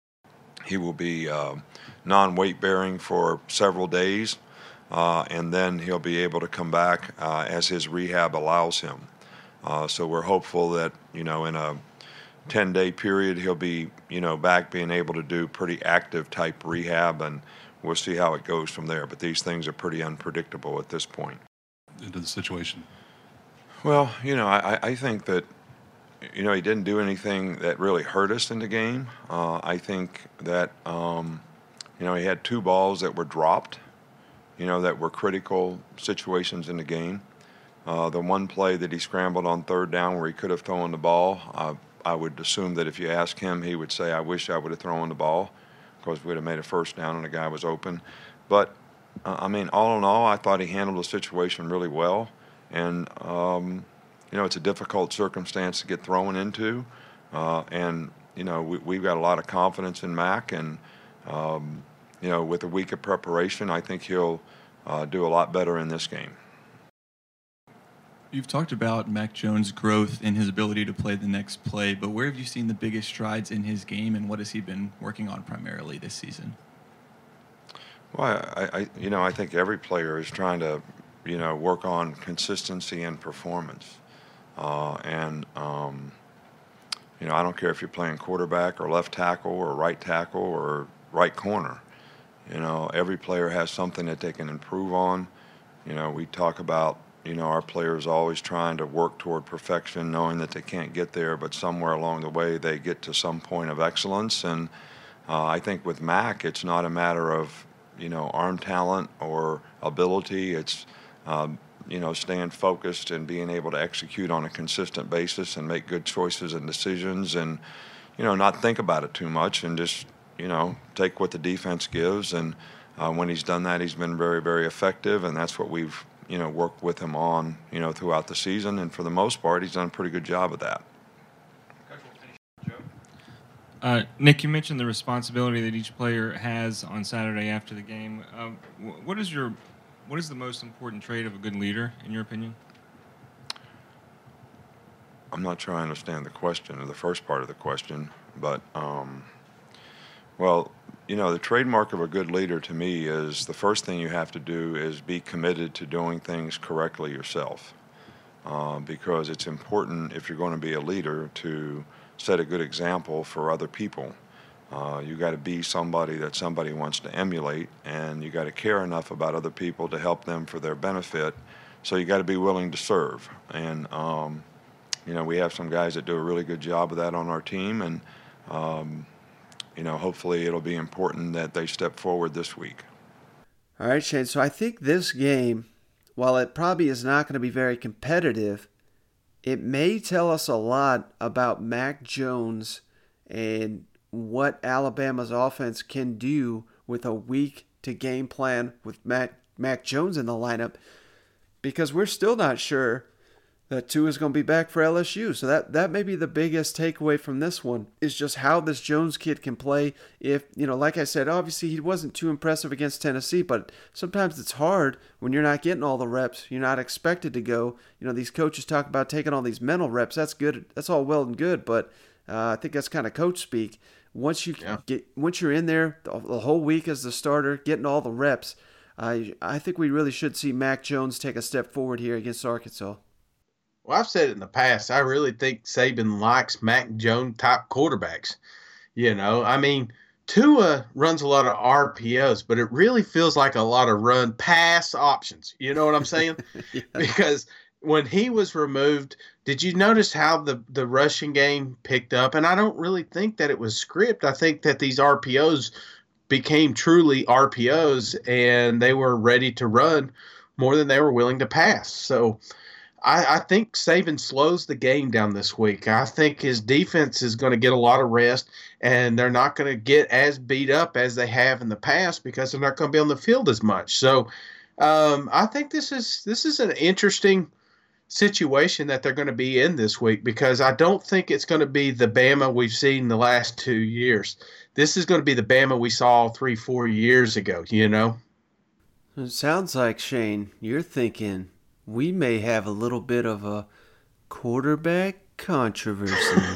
he will be uh, non-weight bearing for several days, uh, and then he'll be able to come back uh, as his rehab allows him. Uh, so we're hopeful that, you know, in a ten-day period he'll be, you know, back being able to do pretty active type rehab, and we'll see how it goes from there. But these things are pretty unpredictable at this point. Into the situation? Well, you know, I, I think that, you know, he didn't do anything that really hurt us in the game. Uh, I think that, um, you know, he had two balls that were dropped, you know, that were critical situations in the game. Uh, the one play that he scrambled on third down where he could have thrown the ball, uh, I would assume that if you ask him, he would say, I wish I would have thrown the ball, because we would have made a first down and the guy was open. But, uh, I mean, all in all, I thought he handled the situation really well. And, um, you know, it's a difficult circumstance to get thrown into. Uh, and, you know, we, we've got a lot of confidence in Mac. And, um, you know, with a week of preparation, I think he'll uh, do a lot better in this game. You've talked about Mac Jones' growth in his ability to play the next play, but where have you seen the biggest strides in his game, and what has he been working on primarily this season? Well, I, I you know, I think every player is trying to, you know, work on consistency and performance. Uh, and, um, you know, I don't care if you're playing quarterback or left tackle or right tackle or right corner. You know, every player has something that they can improve on. You know, we talk about, you know, our players always trying to work toward perfection, knowing that they can't get there, but somewhere along the way they get to some point of excellence. And uh, I think with Mac, it's not a matter of, you know, arm talent or ability. It's, um, you know, staying focused and being able to execute on a consistent basis and make good choices and decisions and, you know, not think about it too much and just, you know, take what the defense gives. And uh, when he's done that, he's been very, very effective, and that's what we've, you know, worked with him on, you know, throughout the season. And for the most part, he's done a pretty good job of that. Uh, Nick, you mentioned the responsibility that each player has on Saturday after the game. Uh, what is your, what is the most important trait of a good leader, in your opinion? I'm not sure I understand the question, or the first part of the question, but, um, well, you know, the trademark of a good leader to me is the first thing you have to do is be committed to doing things correctly yourself, uh, because it's important, if you're going to be a leader, to set a good example for other people. Uh, you got to be somebody that somebody wants to emulate, and you got to care enough about other people to help them for their benefit. So you got to be willing to serve. And um, you know, we have some guys that do a really good job of that on our team, and um, you know, hopefully it'll be important that they step forward this week. All right, Shane. So I think this game while it probably is not going to be very competitive, it may tell us a lot about Mac Jones and what Alabama's offense can do with a week to game plan with Mac, Mac Jones in the lineup, because we're still not sure that Tua is going to be back for L S U. So that, that may be the biggest takeaway from this one, is just how this Jones kid can play. If, you know, like I said, obviously he wasn't too impressive against Tennessee, but sometimes it's hard when you're not getting all the reps. You're not expected to go. You know, these coaches talk about taking all these mental reps. That's good. That's all well and good, but uh, I think that's kind of coach speak. Once you yeah. get, once you're in there the, the whole week as the starter, getting all the reps, I I think we really should see Mac Jones take a step forward here against Arkansas. Well, I've said it in the past. I really think Saban likes Mac Jones type quarterbacks. You know, I mean, Tua runs a lot of R P Os, but it really feels like a lot of run pass options. You know what I'm saying? yeah. Because when he was removed, did you notice how the, the rushing game picked up? And I don't really think that it was script. I think that these R P Os became truly R P Os, and they were ready to run more than they were willing to pass. So I, I think Saban slows the game down this week. I think his defense is going to get a lot of rest, and they're not going to get as beat up as they have in the past because they're not going to be on the field as much. So um, I think this is this is an interesting situation that they're going to be in this week, because I don't think it's going to be the Bama we've seen the last two years. This is going to be the Bama we saw three, four years ago, you know? It sounds like, Shane, you're thinking we may have a little bit of a quarterback controversy.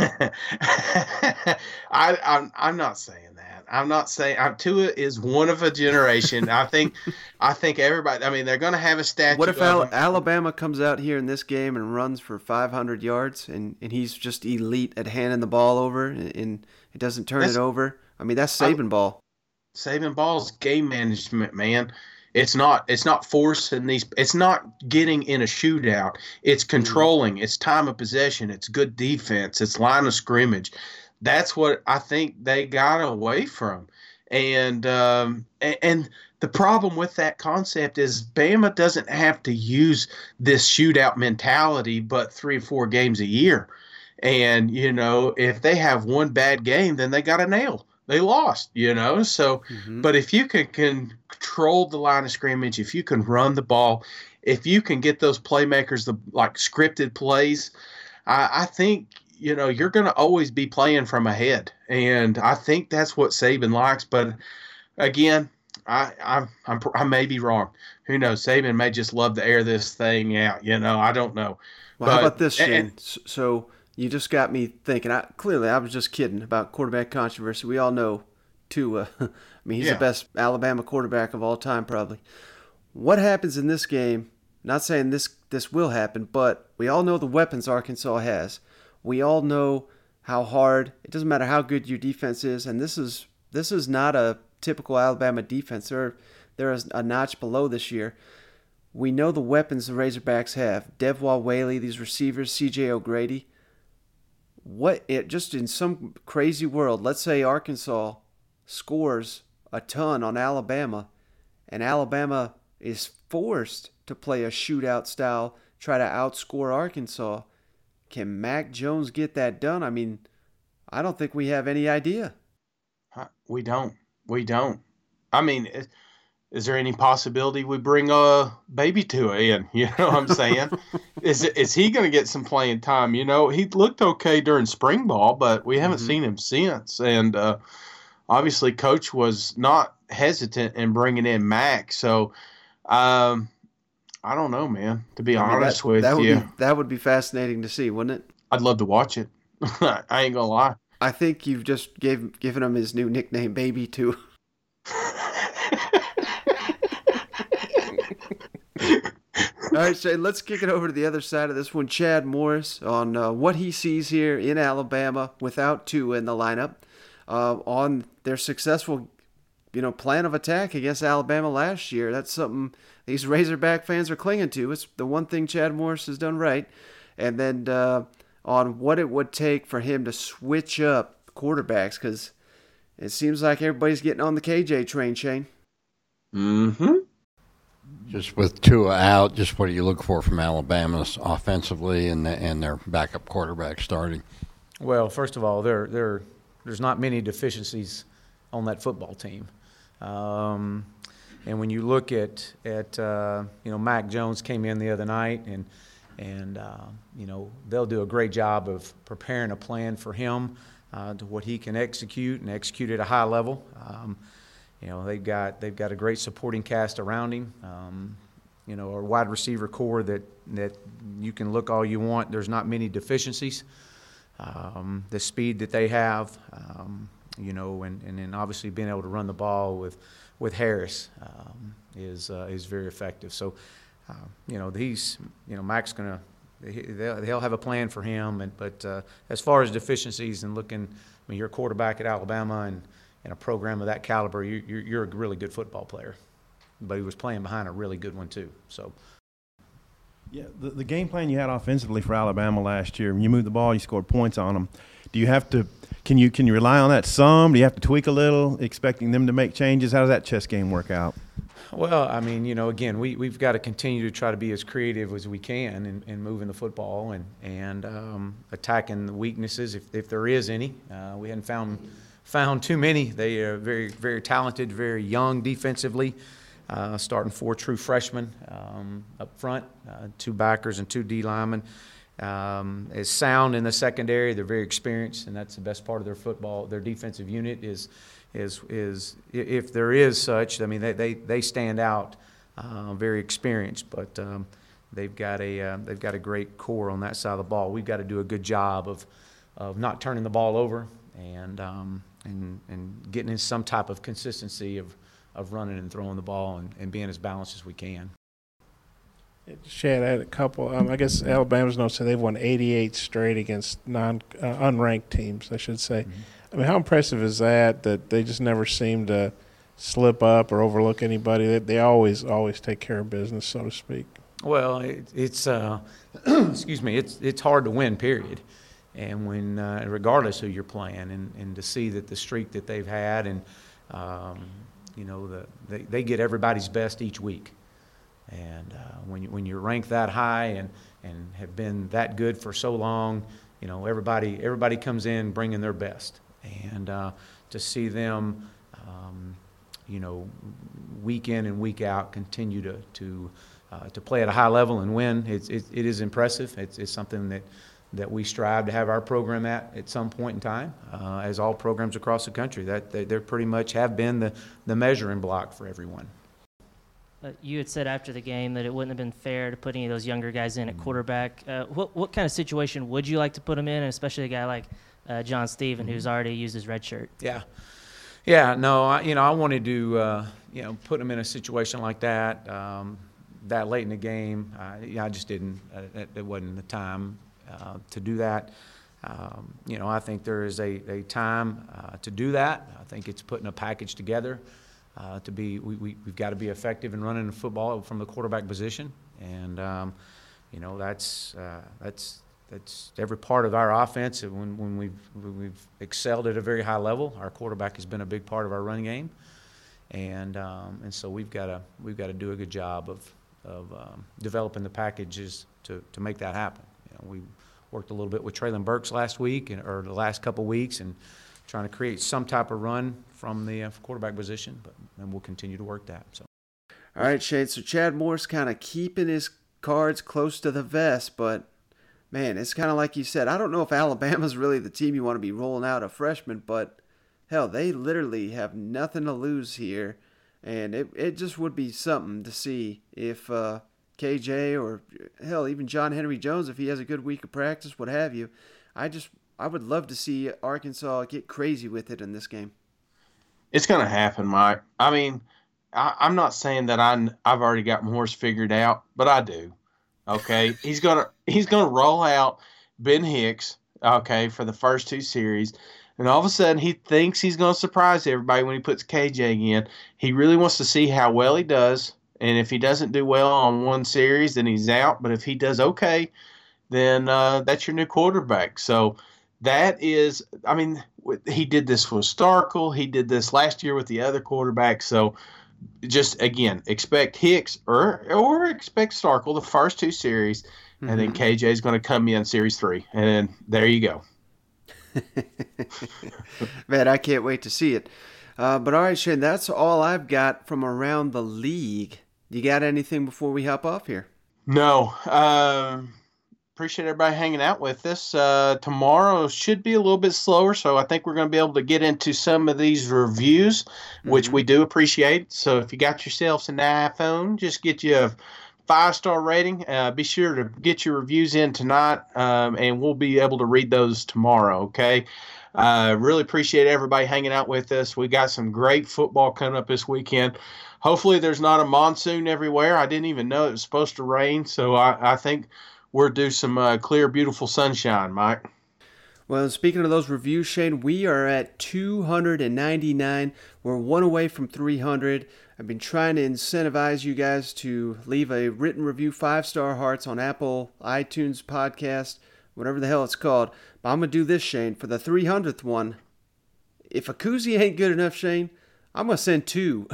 I, I'm, I'm not saying that. I'm not saying I'm, Tua is one of a generation. I think, I think everybody. I mean, they're going to have a statue. What if Al- Alabama comes out here in this game and runs for five hundred yards, and, and he's just elite at handing the ball over, and, and it doesn't turn that's, it over? I mean, that's Saban ball. Saban ball's game management, man. It's not. It's not forcing these. It's not getting in a shootout. It's controlling. Mm. It's time of possession. It's good defense. It's line of scrimmage. That's what I think they got away from, and um, and, and the problem with that concept is Bama doesn't have to use this shootout mentality, but three or four games a year, and you know if they have one bad game, then they got a nail. They lost, you know. So, mm-hmm. but if you can, can control the line of scrimmage, if you can run the ball, if you can get those playmakers the like scripted plays, I, I think you know you're going to always be playing from ahead, and I think that's what Saban likes. But again, I I I'm, I may be wrong. Who knows? Saban may just love to air this thing out. You know, I don't know. Well, but, how about this, Shane? And, so. You just got me thinking. I, clearly, I was just kidding about quarterback controversy. We all know Tua. I mean, he's yeah. the best Alabama quarterback of all time, probably. What happens in this game? Not saying this this will happen, but we all know the weapons Arkansas has. We all know how hard. It doesn't matter how good your defense is, and this is this is not a typical Alabama defense. They're they're a notch below this year. We know the weapons the Razorbacks have. Devwah Whaley, these receivers, C J O'Grady. What it just in some crazy world, let's say Arkansas scores a ton on Alabama, and Alabama is forced to play a shootout style, try to outscore Arkansas. Can Mac Jones get that done? I mean, I don't think we have any idea. We don't. We don't. I mean, is, is there any possibility we bring a baby Tua in? You know what I'm saying? is is he going to get some playing time? You know, he looked okay during spring ball, but we haven't mm-hmm. seen him since. And uh, obviously, Coach was not hesitant in bringing in Mac. So, um, I don't know, man. To be I mean, honest that, with that would you, be, that would be fascinating to see, wouldn't it? I'd love to watch it. I ain't gonna lie. I think you've just gave given him his new nickname, Baby Tua. All right, Shane, let's kick it over to the other side of this one. Chad Morris on uh, what he sees here in Alabama without Tua in the lineup, uh, on their successful, you know, plan of attack against Alabama last year. That's something these Razorback fans are clinging to. It's the one thing Chad Morris has done right. And then uh, on what it would take for him to switch up quarterbacks, because it seems like everybody's getting on the K J train, Shane. Mm-hmm. Just with Tua out, just what do you look for from Alabama offensively and, the, and their backup quarterback starting? Well, first of all, there, there, there's not many deficiencies on that football team. Um, and when you look at, at uh, you know, Mac Jones came in the other night, and, and uh, you know, they'll do a great job of preparing a plan for him uh, to what he can execute and execute at a high level. Um, You know, they've got they've got a great supporting cast around him. Um, you know, a wide receiver core that that you can look all you want. There's not many deficiencies. Um, the speed that they have, um, you know, and, and then obviously being able to run the ball with with Harris um, is uh, is very effective. So, uh, you know, he's you know Mac's gonna they'll, they'll have a plan for him. And but uh, as far as deficiencies and looking, I mean, you're a quarterback at Alabama and. In a program of that caliber, you, you're, you're a really good football player. But he was playing behind a really good one, too. So, yeah, the, the game plan you had offensively for Alabama last year, when you moved the ball, you scored points on them. Do you have to – can you can you rely on that some? Do you have to tweak a little, expecting them to make changes? How does that chess game work out? Well, I mean, you know, again, we, we've got to continue to try to be as creative as we can in, in moving the football and, and um, attacking the weaknesses, if, if there is any. Uh, we hadn't found – found too many. They are very, very talented, very young defensively, uh, starting four true freshmen um, up front, uh, two backers and two D linemen. Um, is sound in the secondary. They're very experienced, and that's the best part of their football. Their defensive unit is, is, is if there is such. I mean, they they, they stand out, uh, very experienced, but um, they've got a uh, they've got a great core on that side of the ball. We've got to do a good job of of not turning the ball over and. Um, And, and getting in some type of consistency of, of running and throwing the ball and, and being as balanced as we can. Shad, I had a couple. Um, I guess Alabama's known so they've won eighty-eight straight against non uh, unranked teams, I should say. Mm-hmm. I mean, how impressive is that? That they just never seem to slip up or overlook anybody. They, they always always take care of business, so to speak. Well, it, it's uh, excuse me. It's it's hard to win. Period. And when, uh, regardless who you're playing, and, and to see that the streak that they've had, and um, you know, the they, they get everybody's best each week. And uh, when you, when you're ranked that high and, and have been that good for so long, you know, everybody everybody comes in bringing their best. And uh, to see them, um, you know, week in and week out continue to to uh, to play at a high level and win, it's it, it is impressive. It's it's something that. that we strive to have our program at at some point in time, uh, as all programs across the country. That they they're pretty much have been the, the measuring block for everyone. Uh, you had said after the game that it wouldn't have been fair to put any of those younger guys in at quarterback. Uh, what what kind of situation would you like to put them in, especially a guy like uh, John Steven, who's already used his red shirt? Yeah, yeah. No, I, you know, I wanted to uh, you know put them in a situation like that um, that late in the game. I, I just didn't. Uh, it, it wasn't the time. Uh, to do that. Um, you know, I think there is a, a time uh, to do that. I think it's putting a package together uh, to be, we, we, we've got to be effective in running the football from the quarterback position. And, um, you know, that's, uh, that's, that's every part of our offense. When, when we've, when we've excelled at a very high level, our quarterback has been a big part of our running game. And, um, and so we've got to, we've got to do a good job of, of um, developing the packages to, to make that happen. You know, we worked a little bit with Traylon Burks last week, and, or the last couple of weeks, and trying to create some type of run from the uh, quarterback position, but and we'll continue to work that. So, all right, Shane. So Chad Morris kind of keeping his cards close to the vest, but man, it's kind of like you said. I don't know if Alabama's really the team you want to be rolling out a freshman, but hell, they literally have nothing to lose here, and it it just would be something to see if. Uh, K J or hell even John Henry Jones, if he has a good week of practice, what have you. I just I would love to see Arkansas get crazy with it in this game. It's going to happen, Mike. I mean, I, I'm not saying that I I've already got Morris figured out, but I do. Okay, he's gonna he's gonna roll out Ben Hicks. Okay, for the first two series. And all of a sudden, he thinks he's going to surprise everybody when he puts K J in. He really wants to see how well he does. And if he doesn't do well on one series, then he's out. But if he does okay, then uh, that's your new quarterback. So that is, I mean, he did this with Starkel. He did this last year with the other quarterback. So just again expect Hicks or or expect Starkle the first two series, mm-hmm. and then K J is going to come in series three, and then there you go. Man, I can't wait to see it. Uh, but all right, Shane, that's all I've got from around the league. You got anything before we hop off here? No. Uh, appreciate everybody hanging out with us. Uh, tomorrow should be a little bit slower, so I think we're going to be able to get into some of these reviews, mm-hmm. which we do appreciate. So if you got yourselves an iPhone, just get you a five-star rating. Uh, be sure to get your reviews in tonight, um, and we'll be able to read those tomorrow, okay? Uh, really appreciate everybody hanging out with us. We got some great football coming up this weekend. Hopefully there's not a monsoon everywhere. I didn't even know it was supposed to rain, so I, I think we're due some uh, clear, beautiful sunshine, Mike. Well, speaking of those reviews, Shane, we are at two hundred ninety-nine. We're one away from three hundred. I've been trying to incentivize you guys to leave a written review, five-star hearts on Apple, iTunes podcast, whatever the hell it's called. But I'm going to do this, Shane, for the three hundredth one. If a koozie ain't good enough, Shane, I'm going to send two.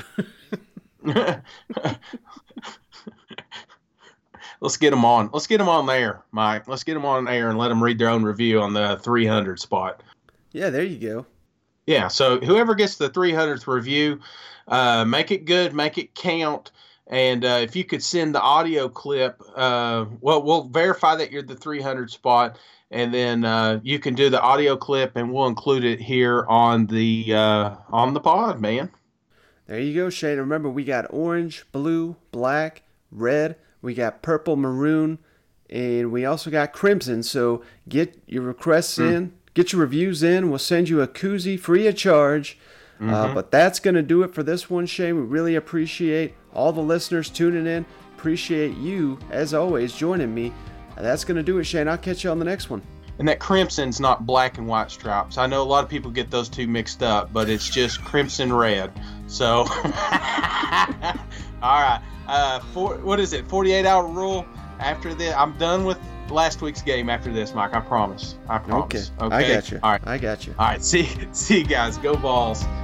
Let's get them on. Let's get them on there, Mike. Let's get them on air and let them read their own review on the three hundred spot. Yeah, there you go. Yeah, so whoever gets the three hundredth review, uh, make it good, make it count. And uh, if you could send the audio clip, uh, well, we'll verify that you're the three hundred spot, and then uh, you can do the audio clip, and we'll include it here on the uh, on the pod, man. There you go, Shane. Remember, we got orange, blue, black, red. We got purple, maroon, and we also got crimson. So get your requests mm. in, get your reviews in. We'll send you a koozie free of charge. Mm-hmm. Uh, but that's going to do it for this one, Shane. We really appreciate all the listeners tuning in. Appreciate you, as always, joining me. That's going to do it, Shane. I'll catch you on the next one. And that crimson's not black and white stripes. I know a lot of people get those two mixed up, but it's just crimson red. So, all right. Uh, for, what is it? forty-eight hour rule. After this, I'm done with last week's game. After this, Mike, I promise. I promise. Okay. okay. I got you. All right. I got you. All right. See, see you guys. Go Balls.